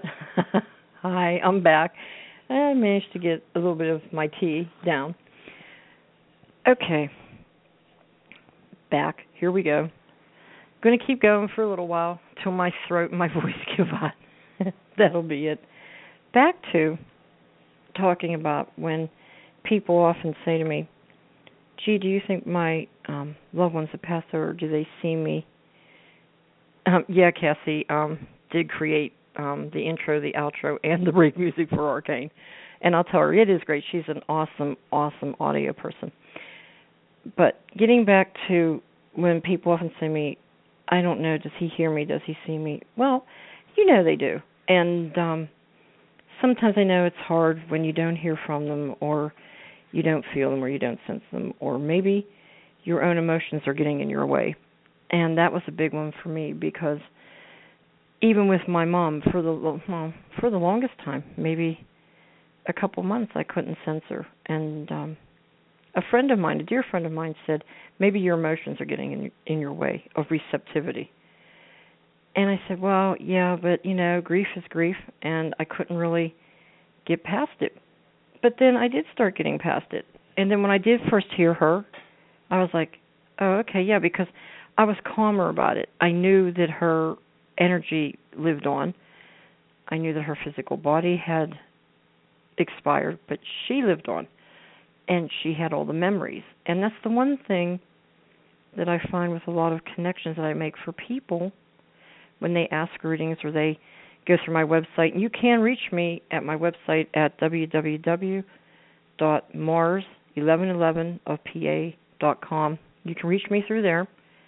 Hi, I'm back. I managed to get a little bit of my tea down. Okay, back. Here we go. Going to keep going for a little while till my throat and my voice give out. That'll be it. Back to talking about when people often say to me, gee, do you think my um, loved ones have passed over? Do they see me? Um, yeah, Cassie um, did create um, the intro, the outro, and the break music for Arcane. And I'll tell her, it is great. She's an awesome, awesome audio person. But getting back to when people often say to me, I don't know, does he hear me? Does he see me? Well, you know they do. And um sometimes I know it's hard when you don't hear from them, or you don't feel them, or you don't sense them, or maybe your own emotions are getting in your way. And that was a big one for me, because even with my mom, for the well, for the longest time, maybe a couple months, I couldn't sense her. And um, a friend of mine, a dear friend of mine, said, maybe your emotions are getting in, in your way of receptivity. And I said, well, yeah, but, you know, grief is grief, and I couldn't really get past it. But then I did start getting past it. And then when I did first hear her, I was like, oh, okay, yeah, because I was calmer about it. I knew that her energy lived on. I knew that her physical body had expired, but she lived on, and she had all the memories. And that's the one thing that I find with a lot of connections that I make for people when they ask readings or they go through my website. And you can reach me at my website at w w w dot mars eleven eleven of p a dot com. You can reach me through there.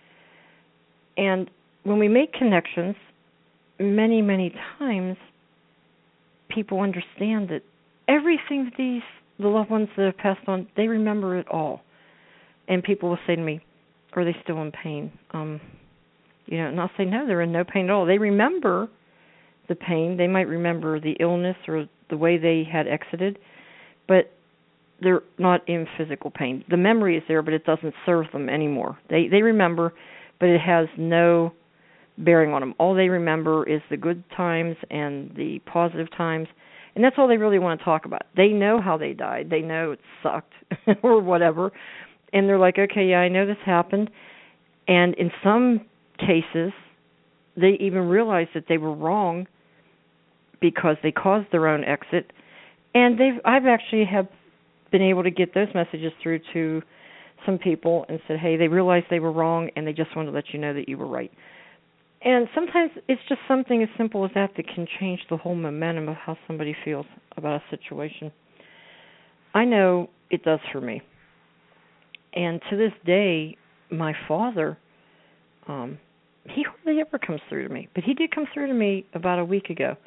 And when we make connections, many, many times people understand that everything that these the loved ones that have passed on, they remember it all. And people will say to me, are they still in pain? Um, you know, and I'll say, no, they're in no pain at all. They remember the pain. They might remember the illness or the way they had exited, but they're not in physical pain. The memory is there, but it doesn't serve them anymore. They they remember, but it has no bearing on them. All they remember is the good times and the positive times, and that's all they really want to talk about. They know how they died. They know it sucked or whatever, and they're like, okay, yeah, I know this happened. And in some cases, they even realize that they were wrong because they caused their own exit. And they've I've actually have been able to get those messages through to some people and said, hey, they realized they were wrong, and they just wanted to let you know that you were right. And sometimes it's just something as simple as that that can change the whole momentum of how somebody feels about a situation. I know it does for me. And to this day, my father, um, he hardly ever comes through to me. But he did come through to me about a week ago.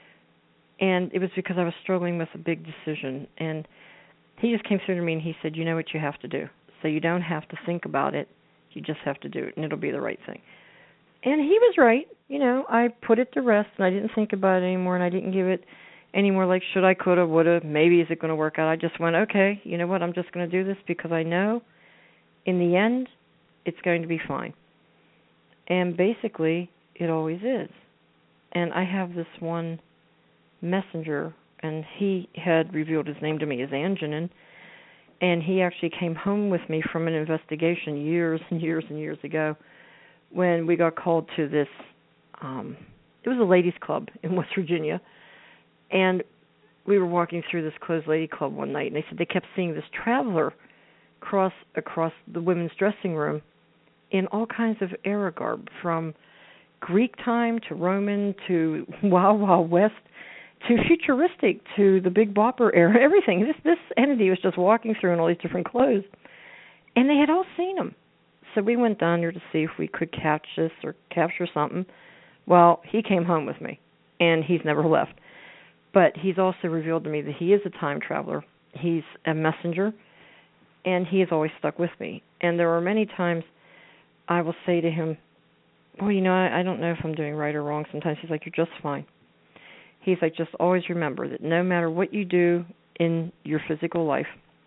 And it was because I was struggling with a big decision. And he just came through to me and he said, you know what you have to do. So you don't have to think about it. You just have to do it, and it'll be the right thing. And he was right. You know, I put it to rest, and I didn't think about it anymore, and I didn't give it any more like should I, coulda, woulda, maybe is it going to work out. I just went, okay, you know what, I'm just going to do this because I know in the end it's going to be fine. And basically, it always is. And I have this one messenger, and he had revealed his name to me as Anjanin, and he actually came home with me from an investigation years and years and years ago when we got called to this, um, it was a ladies' club in West Virginia, and we were walking through this closed lady club one night, and they said they kept seeing this traveler cross across the women's dressing room in all kinds of era garb, from Greek time to Roman to Wild Wild West to futuristic to the Big Bopper era, everything. This this entity was just walking through in all these different clothes, and they had all seen him. So we went down there to see if we could catch this or capture something. Well, he came home with me, and he's never left. But he's also revealed to me that he is a time traveler. He's a messenger, and he has always stuck with me. And there are many times I will say to him, well, you know, I, I don't know if I'm doing right or wrong. Sometimes he's like, you're just fine. He's like, just always remember that no matter what you do in your physical life,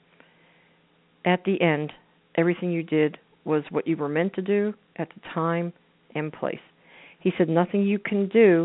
at the end, everything you did was what you were meant to do at the time and place. He said nothing you can do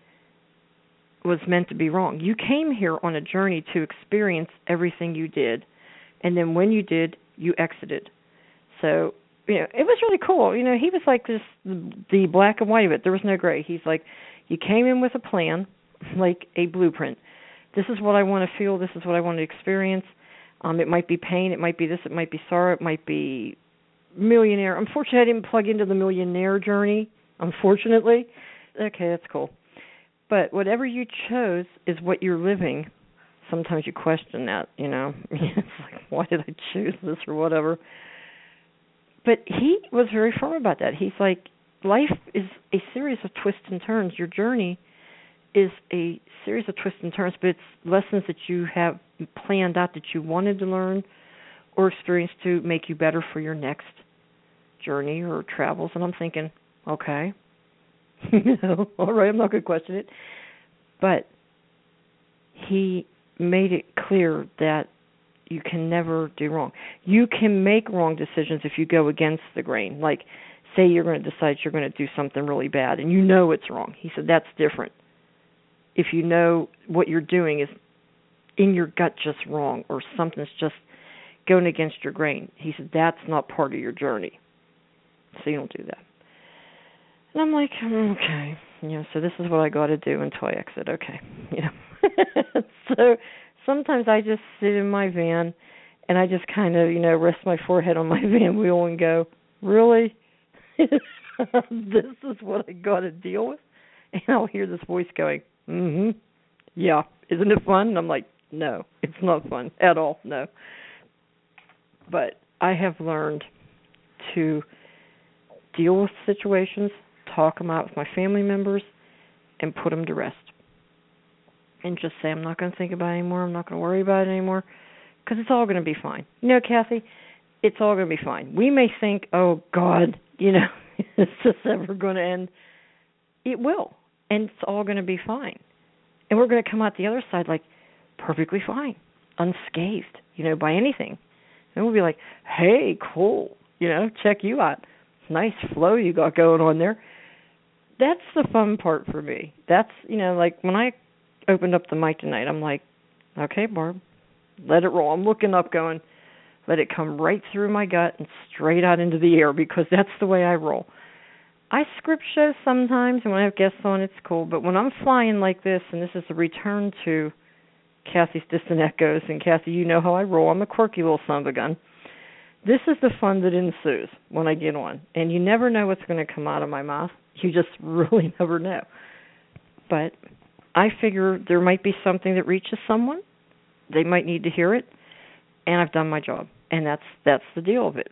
was meant to be wrong. You came here on a journey to experience everything you did, and then when you did, you exited. So, you know, it was really cool. You know, he was like this, the black and white of it. There was no gray. He's like, you came in with a plan, like a blueprint. This is what I want to feel. This is what I want to experience. Um, it might be pain. It might be this. It might be sorrow. It might be millionaire. Unfortunately, I didn't plug into the millionaire journey, unfortunately. Okay, that's cool. But whatever you chose is what you're living. Sometimes you question that, you know. It's like, why did I choose this or whatever? But he was very firm about that. He's like, life is a series of twists and turns. Your journey is a series of twists and turns, but it's lessons that you have planned out that you wanted to learn or experience to make you better for your next journey or travels. And I'm thinking, okay, you know, all right, I'm not going to question it. But he made it clear that you can never do wrong. You can make wrong decisions if you go against the grain. Like, say you're going to decide you're going to do something really bad and you know it's wrong. He said that's different. If you know what you're doing is in your gut just wrong or something's just going against your grain, he said that's not part of your journey. So you don't do that. And I'm like, okay, you know, so this is what I got to do until I exit. Okay, you know. So sometimes I just sit in my van and I just kind of, you know, rest my forehead on my van wheel and go, really? This is what I got to deal with? And I'll hear this voice going, mm-hmm, yeah, isn't it fun? And I'm like, no, it's not fun at all, no. But I have learned to deal with situations, talk them out with my family members, and put them to rest. And just say, I'm not going to think about it anymore, I'm not going to worry about it anymore, because it's all going to be fine. You know, Kathy, it's all going to be fine. We may think, oh, God, you know, is this ever going to end? It will, and it's all going to be fine. And we're going to come out the other side like perfectly fine, unscathed, you know, by anything. And we'll be like, hey, cool, you know, check you out. Nice flow you got going on there. That's the fun part for me. That's, you know, like when I opened up the mic tonight, I'm like, okay, Barb, let it roll. I'm looking up going, let it come right through my gut and straight out into the air because that's the way I roll. I script shows sometimes, and when I have guests on, it's cool. But when I'm flying like this, and this is a return to Kathy's Distant Echoes, and Kathy, you know how I roll. I'm a quirky little son of a gun. This is the fun that ensues when I get on. And you never know what's going to come out of my mouth. You just really never know. But I figure there might be something that reaches someone. They might need to hear it. And I've done my job. And that's that's the deal of it.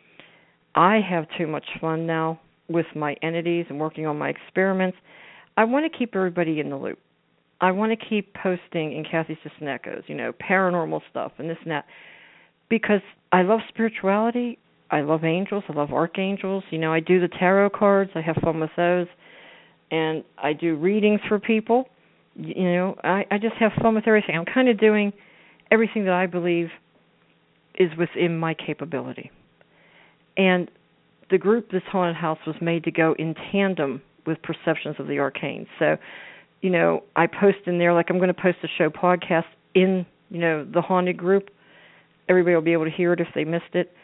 I have too much fun now with my entities and working on my experiments. I want to keep everybody in the loop. I want to keep posting in Kathy's Distant Echoes, you know, paranormal stuff and this and that. Because I love spirituality, I love angels, I love archangels. You know, I do the tarot cards, I have fun with those. And I do readings for people. You know, I, I just have fun with everything. I'm kind of doing everything that I believe is within my capability. And the group, This Haunted House, was made to go in tandem with Perceptions of the Arcane. So, you know, I post in there, like I'm going to post a show podcast in, you know, the Haunted group. Everybody will be able to hear it if they missed it.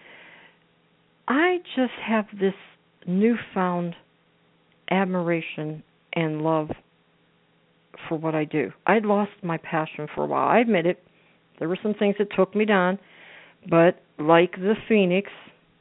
I just have this newfound admiration and love for what I do. I'd lost my passion for a while. I admit it. There were some things that took me down. But like the phoenix,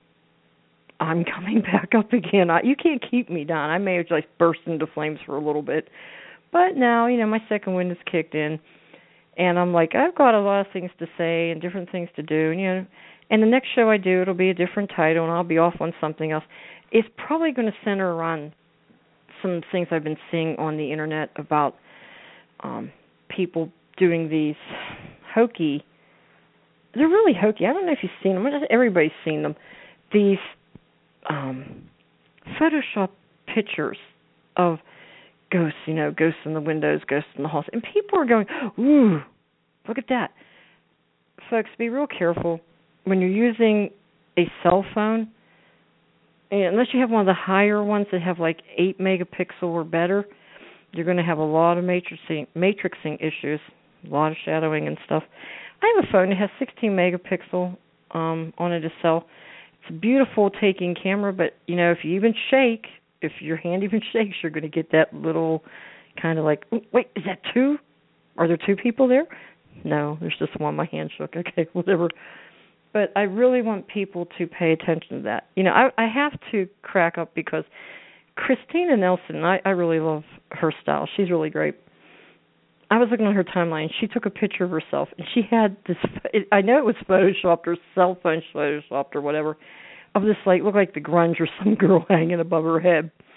I'm coming back up again. I, you can't keep me down. I may have just burst into flames for a little bit. But now, you know, my second wind has kicked in. And I'm like, I've got a lot of things to say and different things to do. And, you know, and the next show I do, it'll be a different title, and I'll be off on something else. It's probably going to center around some things I've been seeing on the Internet about um, people doing these hokey, they're really hokey. I don't know if you've seen them. Everybody's seen them. These um, Photoshop pictures of ghosts, you know, ghosts in the windows, ghosts in the halls. And people are going, ooh, look at that. Folks, be real careful when you're using a cell phone, and unless you have one of the higher ones that have like eight megapixel or better, you're going to have a lot of matrixing, matrixing issues, a lot of shadowing and stuff. I have a phone that has sixteen megapixel um, on it as cell. It's a beautiful taking camera, but, you know, if you even shake, if your hand even shakes, you're going to get that little kind of like, wait, is that two? Are there two people there? No, there's just one. My hand shook. Okay, whatever. But I really want people to pay attention to that. You know, I, I have to crack up because Christina Nelson, I, I really love her style. She's really great. I was looking at her timeline. She took a picture of herself, and she had this, I know it was photoshopped or cell phone photoshopped or whatever, of this, like, looked like the grunge or some girl hanging above her head.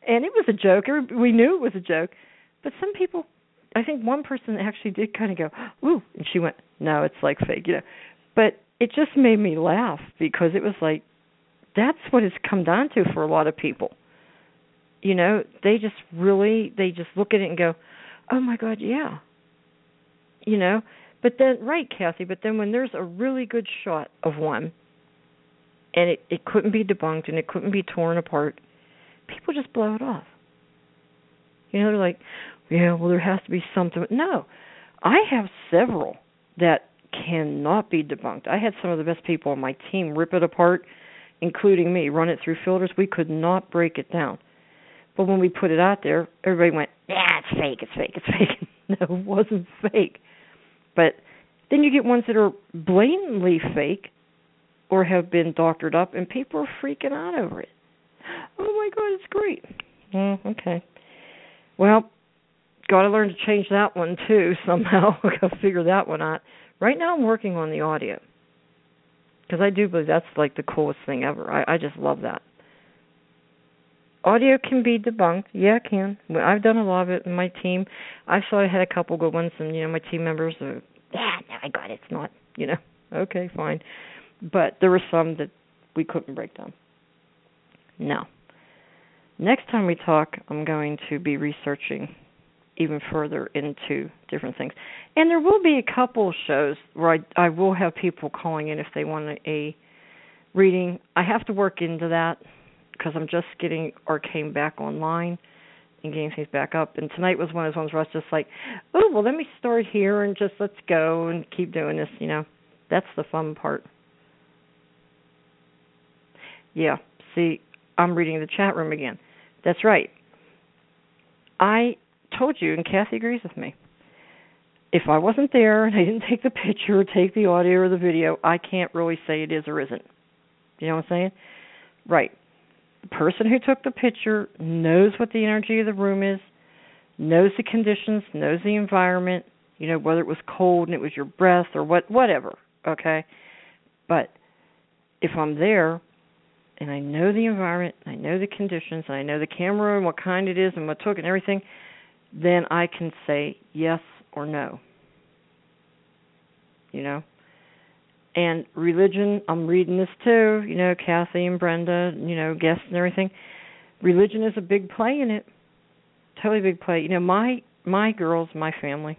And it was a joke. We knew it was a joke. But some people, I think one person actually did kind of go, ooh, and she went, no, it's like fake, you know. But it just made me laugh because it was like, that's what it's come down to for a lot of people. You know, they just really, they just look at it and go, oh, my God, yeah. You know, but then, right, Kathy, but then when there's a really good shot of one and it, it couldn't be debunked and it couldn't be torn apart, people just blow it off. You know, they're like, yeah, well, there has to be something. No, I have several that cannot be debunked. I had some of the best people on my team rip it apart, including me, run it through filters. We could not break it down. But when we put it out there, everybody went, yeah, it's fake, it's fake, it's fake. No, it wasn't fake. But then you get ones that are blatantly fake or have been doctored up, and people are freaking out over it. Oh, my God, it's great. Oh, okay. Well, got to learn to change that one, too, somehow. Got to figure that one out. Right now I'm working on the audio because I do believe that's like the coolest thing ever. I, I just love that. Audio can be debunked. Yeah, it can. I've done a lot of it in my team. I saw I had a couple good ones, and, you know, my team members are, yeah, no, I got it. It's not, you know, okay, fine. But there were some that we couldn't break down. Now, next time we talk, I'm going to be researching even further into different things. And there will be a couple shows where I, I will have people calling in if they want a, a reading. I have to work into that because I'm just getting Arcane back online and getting things back up. And tonight was one of those ones where I was just like, oh, well, let me start here and just let's go and keep doing this, you know. That's the fun part. Yeah, see, I'm reading the chat room again. That's right. I told you, and Kathy agrees with me, if I wasn't there and I didn't take the picture or take the audio or the video, I can't really say it is or isn't. You know what I'm saying? Right. The person who took the picture knows what the energy of the room is, knows the conditions, knows the environment, you know, whether it was cold and it was your breath or what, whatever, okay? But if I'm there and I know the environment, I know the conditions, and I know the camera and what kind it is and what took and everything, then I can say yes or no, you know? And religion, I'm reading this too, you know, Kathy and Brenda, you know, guests and everything. Religion is a big play in it, totally big play. You know, my my girls, my family,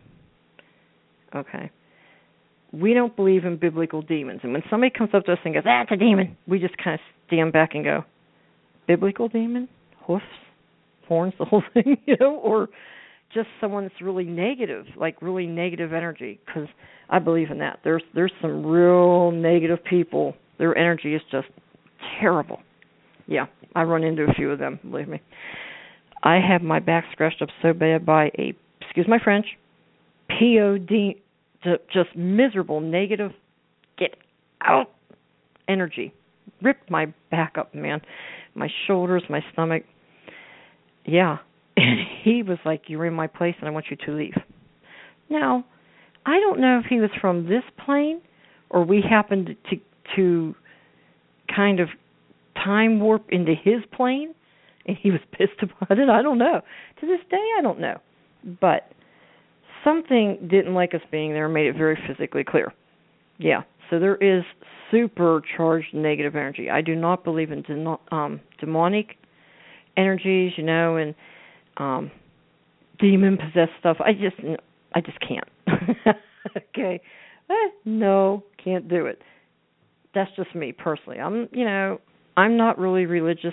okay, we don't believe in biblical demons. And when somebody comes up to us and goes, that's a demon, we just kind of stand back and go, biblical demon? Hoofs? Horns? The whole thing, you know? Or just someone that's really negative, like really negative energy, because I believe in that. There's there's some real negative people. Their energy is just terrible. Yeah, I run into a few of them, believe me. I have my back scratched up so bad by a, excuse my French, P O D, just miserable, negative, get out energy. Ripped my back up, man. My shoulders, my stomach. Yeah. And he was like, you're in my place and I want you to leave. Now, I don't know if he was from this plane or we happened to to kind of time warp into his plane and he was pissed about it. I don't know. To this day, I don't know. But something didn't like us being there and made it very physically clear. Yeah, so there is supercharged negative energy. I do not believe in de- um, demonic energies, you know, and um, demon-possessed stuff. I just, I just can't. Okay, eh, no, can't do it. That's just me personally. I'm, you know, I'm not really religious.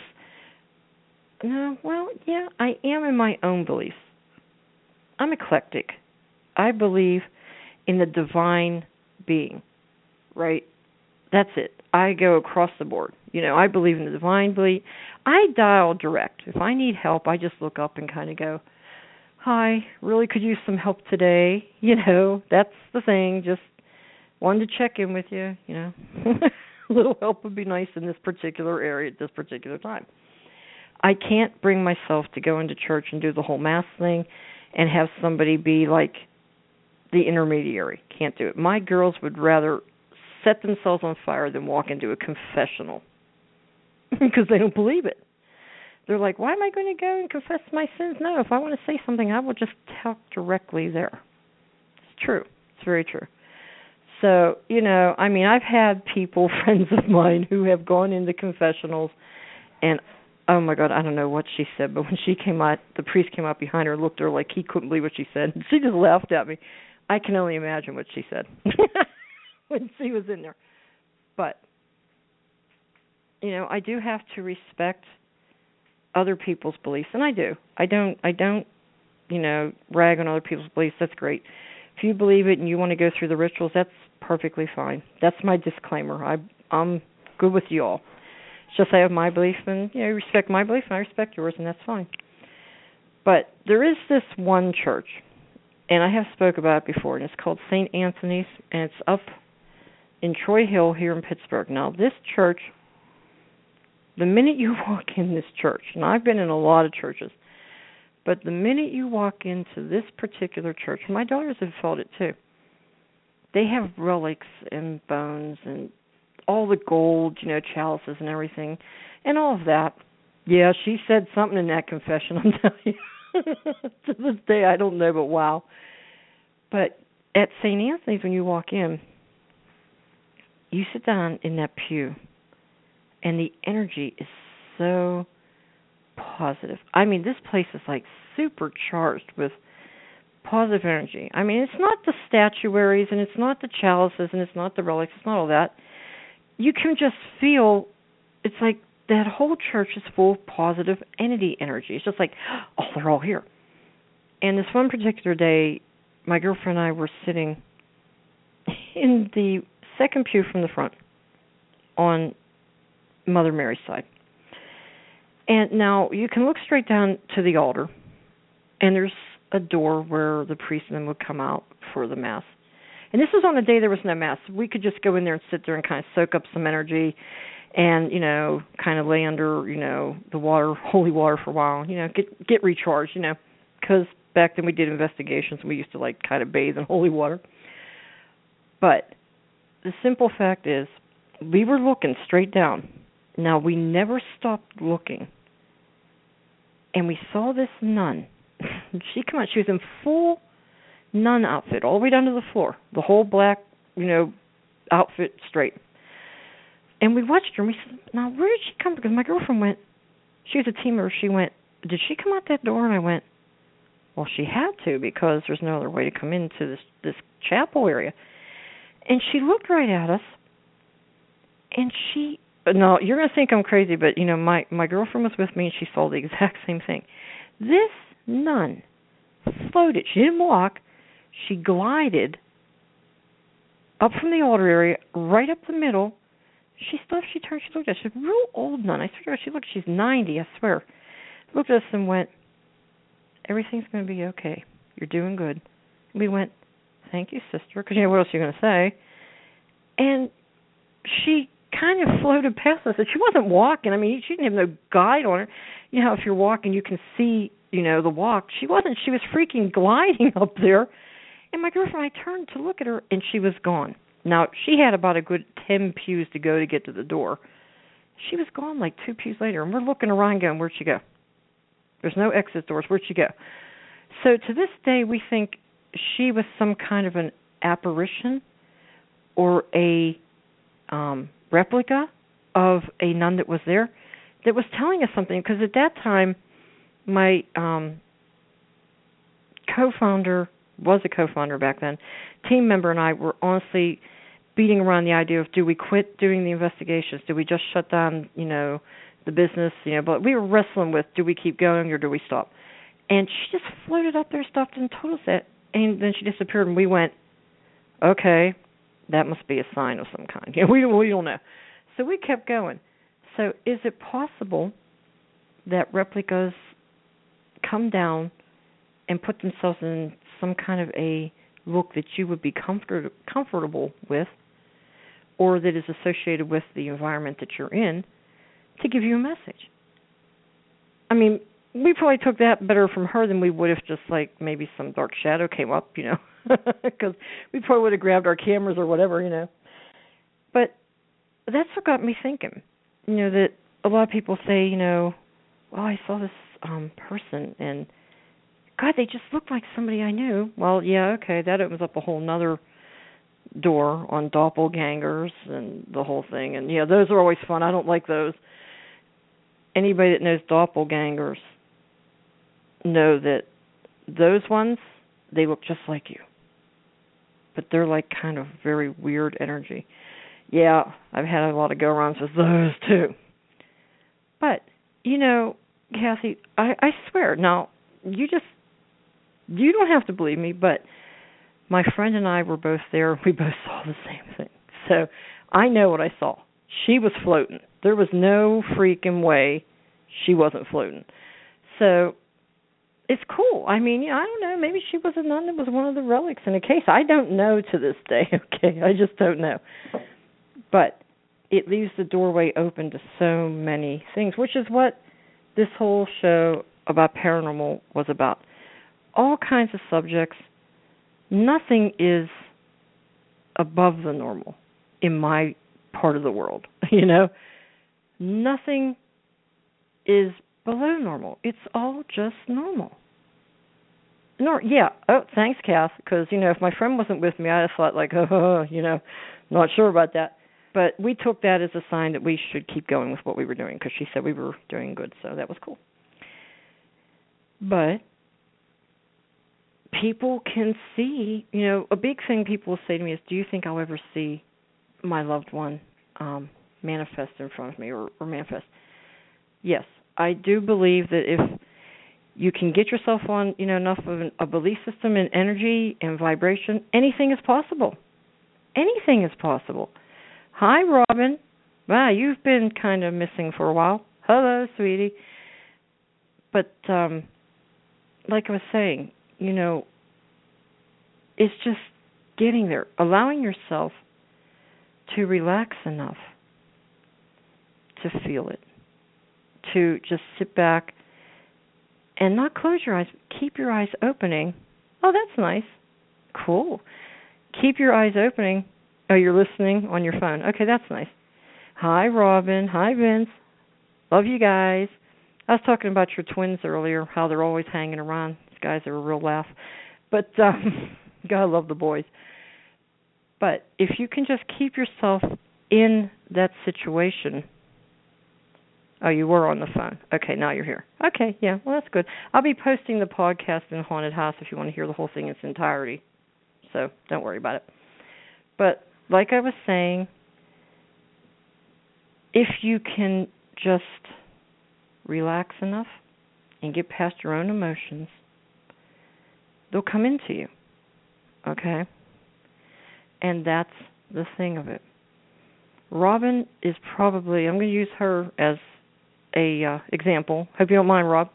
No, well, yeah, I am in my own beliefs. I'm eclectic. I believe in the divine being, right? That's it. I go across the board. You know, I believe in the divine belief. I dial direct. If I need help, I just look up and kind of go, hi, really could use some help today. You know, that's the thing. Just wanted to check in with you, you know. A little help would be nice in this particular area at this particular time. I can't bring myself to go into church and do the whole mass thing and have somebody be like the intermediary. Can't do it. My girls would rather set themselves on fire than walk into a confessional because they don't believe it. They're like, why am I going to go and confess my sins? No, if I want to say something, I will just talk directly there. It's true. It's very true. So, you know, I mean, I've had people, friends of mine, who have gone into confessionals, and, oh, my God, I don't know what she said, but when she came out, the priest came out behind her and looked at her like he couldn't believe what she said. She just laughed at me. I can only imagine what she said when she was in there. But, you know, I do have to respect other people's beliefs, and I do. I don't, I don't, you know, rag on other people's beliefs. That's great. If you believe it and you want to go through the rituals, that's perfectly fine. That's my disclaimer. I, I'm good with you all. It's just I have my belief, and you know, you respect my belief, and I respect yours, and that's fine. But there is this one church, and I have spoke about it before, and it's called Saint Anthony's, and it's up in Troy Hill here in Pittsburgh. Now, this church, the minute you walk in this church, and I've been in a lot of churches, but the minute you walk into this particular church, and my daughters have felt it too, they have relics and bones and all the gold, you know, chalices and everything, and all of that. Yeah, she said something in that confession, I'm telling you. To this day, I don't know, but wow. But at Saint Anthony's, when you walk in, you sit down in that pew, and the energy is so positive. I mean, this place is like supercharged with positive energy. I mean, it's not the statuaries, and it's not the chalices, and it's not the relics, it's not all that. You can just feel, it's like that whole church is full of positive entity energy. It's just like, oh, they're all here. And this one particular day, my girlfriend and I were sitting in the second pew from the front on Mother Mary's side. And now you can look straight down to the altar, and there's a door where the priest and them would come out for the Mass. And this was on the day there was no Mass. We could just go in there and sit there and kind of soak up some energy and, you know, kind of lay under, you know, the water, holy water for a while, you know, get get recharged, you know, because back then we did investigations and we used to, like, kind of bathe in holy water. But the simple fact is we were looking straight down. Now, we never stopped looking. And we saw this nun. She come out. She was in full nun outfit, all the way down to the floor. The whole black, you know, outfit straight. And we watched her, and we said, now, where did she come from? Because my girlfriend went, she was a teamer. She went, did she come out that door? And I went, well, she had to, because there's no other way to come into this, this chapel area. And she looked right at us, and she, no, you're going to think I'm crazy, but, you know, my, my girlfriend was with me, and she saw the exact same thing. This nun floated. She didn't walk. She glided up from the altar area, right up the middle. She stopped, she turned, she looked at us. She's a real old nun. I swear to God, she looked, she's ninety, I swear. Looked at us and went, everything's going to be okay. You're doing good. We went, thank you, sister, because, you know, what else are you going to say? And she kind of floated past us. And she wasn't walking. I mean, she didn't have no guide on her. You know, if you're walking, you can see, you know, the walk. She wasn't. She was freaking gliding up there. And my girlfriend, I turned to look at her, and she was gone. Now, she had about a good ten pews to go to get to the door. She was gone like two pews later, and we're looking around going, where'd she go? There's no exit doors. Where'd she go? So to this day, we think she was some kind of an apparition or a um, replica of a nun that was there that was telling us something, because at that time, my um, co-founder, was a co-founder back then, team member and I were honestly beating around the idea of, do we quit doing the investigations? Do we just shut down, you know, the business? You know, but we were wrestling with, do we keep going or do we stop? And she just floated up there, stopped and told us that, and then she disappeared, and we went, okay, that must be a sign of some kind. You know, we, we don't know. So we kept going. So is it possible that replicas come down and put themselves in some kind of a look that you would be comfort, comfortable with, or that is associated with the environment that you're in, to give you a message? I mean, we probably took that better from her than we would if just like maybe some dark shadow came up, you know, because we probably would have grabbed our cameras or whatever, you know. But that's what got me thinking, you know, that a lot of people say, you know, well, I saw this um person, and God, they just looked like somebody I knew. Well, yeah, okay, that opens up a whole nother door on doppelgangers and the whole thing. And yeah, those are always fun. I don't like those. Anybody that knows doppelgangers know that those ones, they look just like you, but they're like kind of very weird energy. Yeah, I've had a lot of go-arounds with those too. But, you know, Kathy, I, I swear, now, you just, you don't have to believe me, but my friend and I were both there. We both saw the same thing. So I know what I saw. She was floating. There was no freaking way she wasn't floating. So it's cool. I mean, I don't know. Maybe she was a nun that was one of the relics in a case. I don't know to this day, okay? I just don't know. But it leaves the doorway open to so many things, which is what this whole show about paranormal was about. All kinds of subjects. Nothing is above the normal in my part of the world, you know? Nothing is below normal. It's all just normal. Nor, yeah, oh, thanks, Kath, because, you know, if my friend wasn't with me, I just thought, like, oh, you know, not sure about that. But we took that as a sign that we should keep going with what we were doing, because she said we were doing good, so that was cool. But people can see, you know, a big thing people will say to me is, do you think I'll ever see my loved one um, manifest in front of me or, or manifest? Yes, I do believe that if you can get yourself on, you know, enough of an, a belief system and energy and vibration, anything is possible. Anything is possible. Hi, Robin. Wow, you've been kind of missing for a while. Hello, sweetie. But um, like I was saying, you know, it's just getting there, allowing yourself to relax enough to feel it, to just sit back and not close your eyes. Keep your eyes opening. Oh, that's nice. Cool. Keep your eyes opening. Oh, you're listening on your phone. Okay, that's nice. Hi, Robin. Hi, Vince. Love you guys. I was talking about your twins earlier, how they're always hanging around. These guys are a real laugh. But, um, God, I love the boys. But if you can just keep yourself in that situation. Oh, you were on the phone. Okay, now you're here. Okay, yeah, well, that's good. I'll be posting the podcast in Haunted House if you want to hear the whole thing in its entirety. So don't worry about it. But like I was saying, if you can just relax enough and get past your own emotions, they'll come into you, okay? And that's the thing of it. Robin is probably, I'm going to use her as a uh, example. Hope you don't mind, Rob.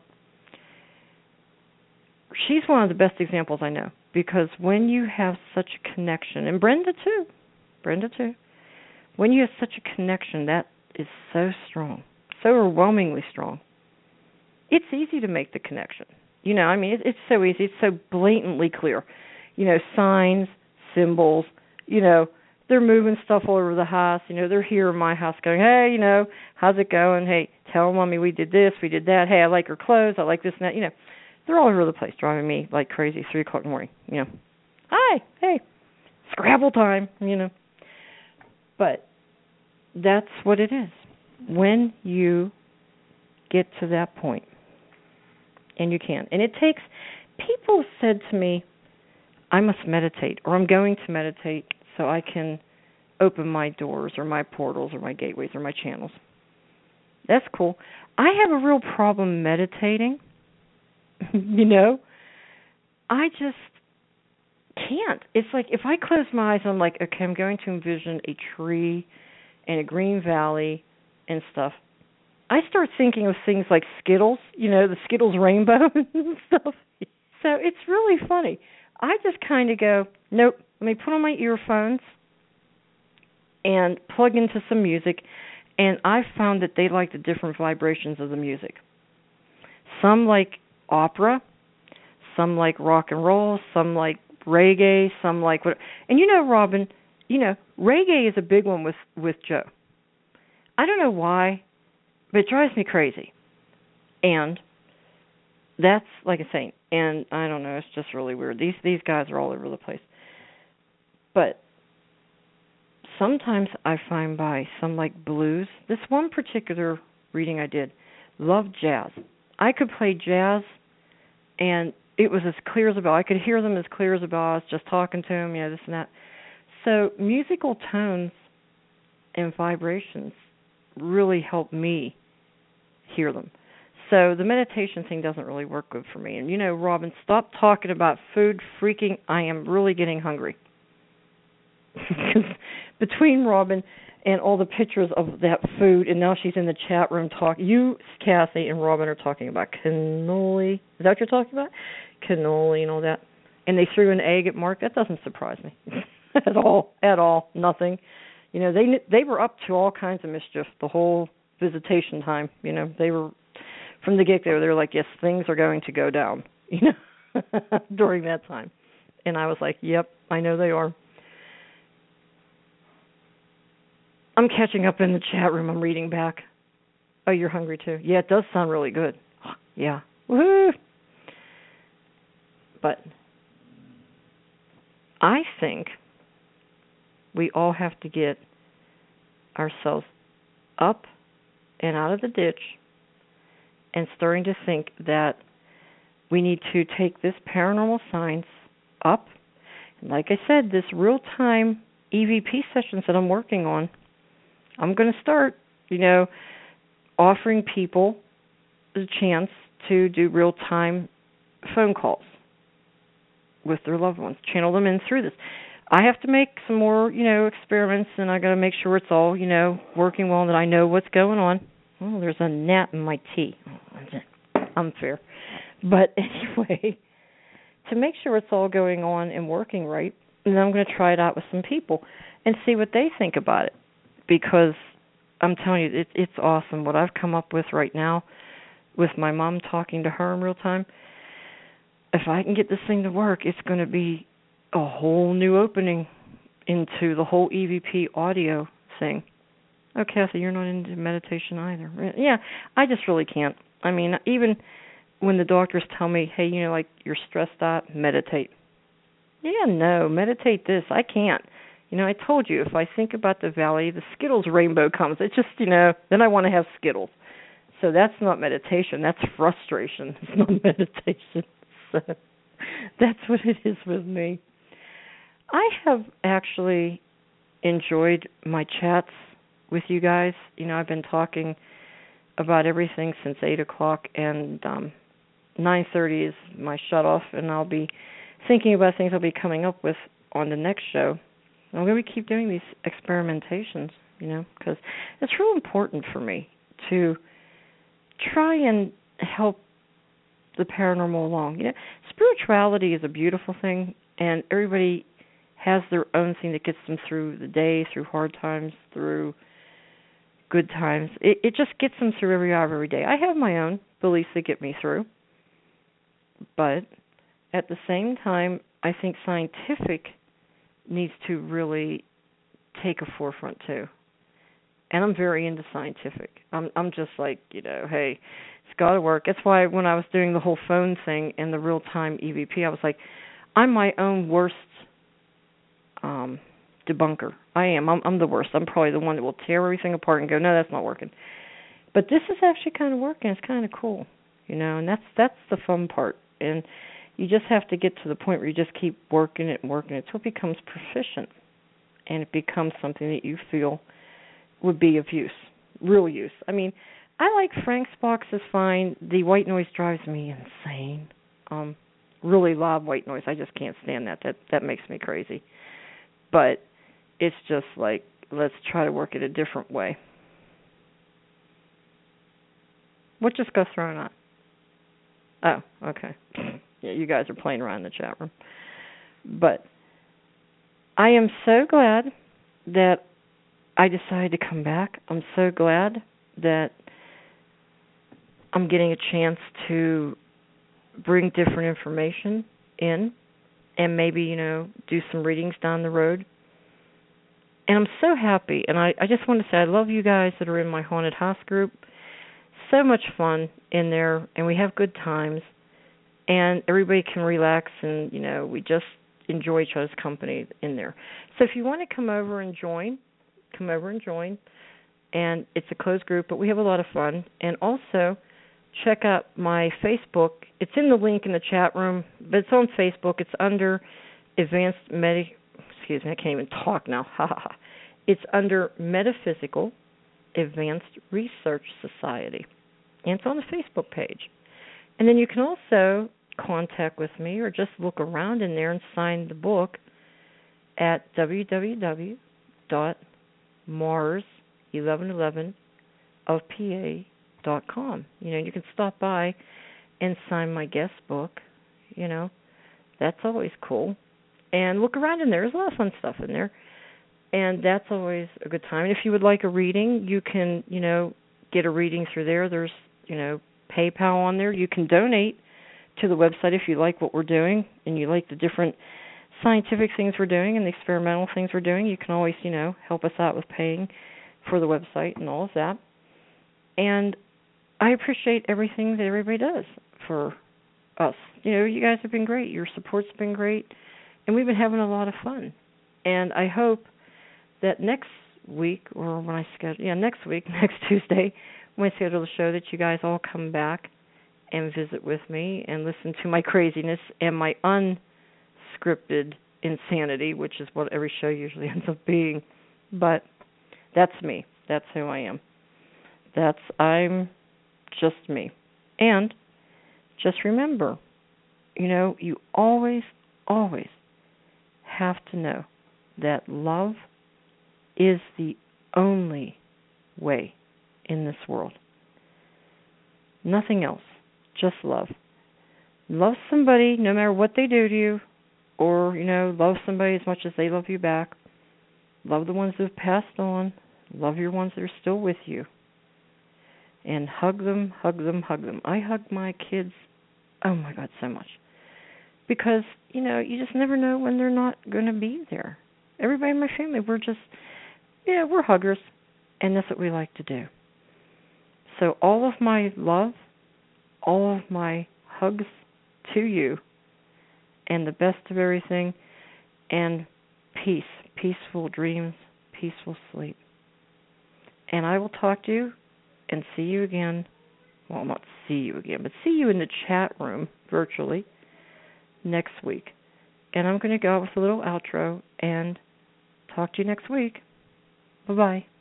She's one of the best examples I know, because when you have such a connection, and Brenda too, Brenda too, when you have such a connection, that is so strong, so overwhelmingly strong. It's easy to make the connection. You know, I mean, it, it's so easy. It's so blatantly clear. You know, signs, symbols, you know, they're moving stuff all over the house. You know, they're here in my house going, hey, you know, how's it going? Hey, tell Mommy we did this, we did that. Hey, I like her clothes. I like this and that. You know, they're all over the place, driving me like crazy, three o'clock in the morning. You know, hi, hey, Scrabble time, you know. But that's what it is. When you get to that point, and you can. And it takes, people said to me, I must meditate, or I'm going to meditate so I can open my doors or my portals or my gateways or my channels. That's cool. I have a real problem meditating, you know. I just can't. It's like if I close my eyes, I'm like, okay, I'm going to envision a tree and a green valley and stuff. I start thinking of things like Skittles, you know, the Skittles rainbow and stuff. So it's really funny. I just kind of go, nope, let me put on my earphones and plug into some music, and I've found that they like the different vibrations of the music. Some like opera, some like rock and roll, some like reggae, some like what. And you know, Robin, you know, reggae is a big one with, with Joe. I don't know why, but it drives me crazy. And that's like I say, and I don't know, it's just really weird. These these guys are all over the place. But sometimes I find by some like blues. This one particular reading I did, loved jazz. I could play jazz, and it was as clear as a bell. I could hear them as clear as a bell. I was just talking to them, you know, this and that. So musical tones and vibrations really help me hear them. So the meditation thing doesn't really work good for me. And, you know, Robin, stop talking about food. Freaking, I am really getting hungry. Because between Robin and all the pictures of that food, and now she's in the chat room talking, you, Kathy, and Robin are talking about cannoli. Is that what you're talking about? Cannoli and all that. And they threw an egg at Mark. That doesn't surprise me at all, at all, nothing. You know, they they were up to all kinds of mischief the whole visitation time. You know, they were, from the get-go, they were like, yes, things are going to go down, you know, during that time. And I was like, yep, I know they are. I'm catching up in the chat room. I'm reading back. Oh, you're hungry too? Yeah, it does sound really good. Yeah. Woohoo! But I think we all have to get ourselves up and out of the ditch and starting to think that we need to take this paranormal science up. And like I said, this real-time E V P sessions that I'm working on, I'm going to start, you know, offering people the chance to do real-time phone calls with their loved ones, channel them in through this. I have to make some more, you know, experiments, and I got to make sure it's all, you know, working well and that I know what's going on. Oh, there's a gnat in my tea. Unfair. But anyway, to make sure it's all going on and working right, and then I'm going to try it out with some people and see what they think about it. Because I'm telling you, it, it's awesome what I've come up with right now with my mom talking to her in real time. If I can get this thing to work, it's going to be a whole new opening into the whole E V P audio thing. Oh, Kathy, you're not into meditation either. Yeah, I just really can't. I mean, even when the doctors tell me, hey, you know, like you're stressed out, meditate. Yeah, no, meditate this. I can't. You know, I told you, if I think about the valley, the Skittles rainbow comes. It's just, you know, then I want to have Skittles. So that's not meditation. That's frustration. It's not meditation. So that's what it is with me. I have actually enjoyed my chats with you guys. You know, I've been talking about everything since eight o'clock, and um, nine thirty is my shut-off, and I'll be thinking about things I'll be coming up with on the next show. I'm going to keep doing these experimentations, you know, because it's real important for me to try and help the paranormal along. You know, spirituality is a beautiful thing, and everybody has their own thing that gets them through the day, through hard times, through good times. It, it just gets them through every hour of every day. I have my own beliefs that get me through, but at the same time, I think scientific needs to really take a forefront too. And I'm very into scientific. I'm I'm just like, you know, hey, it's got to work. That's why when I was doing the whole phone thing and the real-time E V P, I was like, I'm my own worst um, debunker. I am. I'm, I'm the worst. I'm probably the one that will tear everything apart and go, no, that's not working. But this is actually kind of working. It's kind of cool, you know, and that's that's the fun part. And you just have to get to the point where you just keep working it and working it until it becomes proficient and it becomes something that you feel would be of use, real use. I mean, I like Frank's box is fine. The white noise drives me insane. Um, really loud white noise. I just can't stand that. That that makes me crazy. But it's just like, let's try to work it a different way. What just got thrown out? Oh, okay. Yeah, you guys are playing around in the chat room. But I am so glad that I decided to come back. I'm so glad that I'm getting a chance to bring different information in and maybe, you know, do some readings down the road. And I'm so happy. And I, I just want to say I love you guys that are in my Haunted House group. so much fun in there, and we have good times, and everybody can relax, and, you know, we just enjoy each other's company in there. So if you want to come over and join, come over and join, and it's a closed group, but we have a lot of fun. And also, check out my Facebook. It's in the link in the chat room, but it's on Facebook. It's under Advanced Medi... Excuse me, I can't even talk now. Ha ha ha. It's under Metaphysical Advanced Research Society, and it's on the Facebook page. And then you can also contact with me or just look around in there and sign the book at w w w dot mars eleven eleven of p a dot com. You know, you can stop by and sign my guest book. You know, that's always cool. And look around in there. There's a lot of fun stuff in there. And that's always a good time. And if you would like a reading, you can, you know, get a reading through there. There's, you know, PayPal on there. You can donate to the website if you like what we're doing and you like the different scientific things we're doing and the experimental things we're doing. You can always, you know, help us out with paying for the website and all of that. And I appreciate everything that everybody does for us. You know, you guys have been great. Your support's been great. And we've been having a lot of fun. And I hope that next week, or when I schedule, yeah, next week, next Tuesday, when I schedule the show, that you guys all come back and visit with me and listen to my craziness and my unscripted insanity, which is what every show usually ends up being. But that's me. That's who I am. That's, I'm just me. And just remember, you know, you always, always have to know that love is the only way in this world. Nothing else. Just love. Love somebody no matter what they do to you, or, you know, love somebody as much as they love you back. Love the ones who have passed on. Love your ones that are still with you. And hug them, hug them, hug them. I hug my kids, oh my God, so much. Because, you know, you just never know when they're not going to be there. Everybody in my family, we're just, yeah, we're huggers, and that's what we like to do. So all of my love, all of my hugs to you, and the best of everything, and peace, peaceful dreams, peaceful sleep. And I will talk to you and see you again, well, not see you again, but see you in the chat room virtually next week. And I'm going to go out with a little outro and talk to you next week. Bye-bye.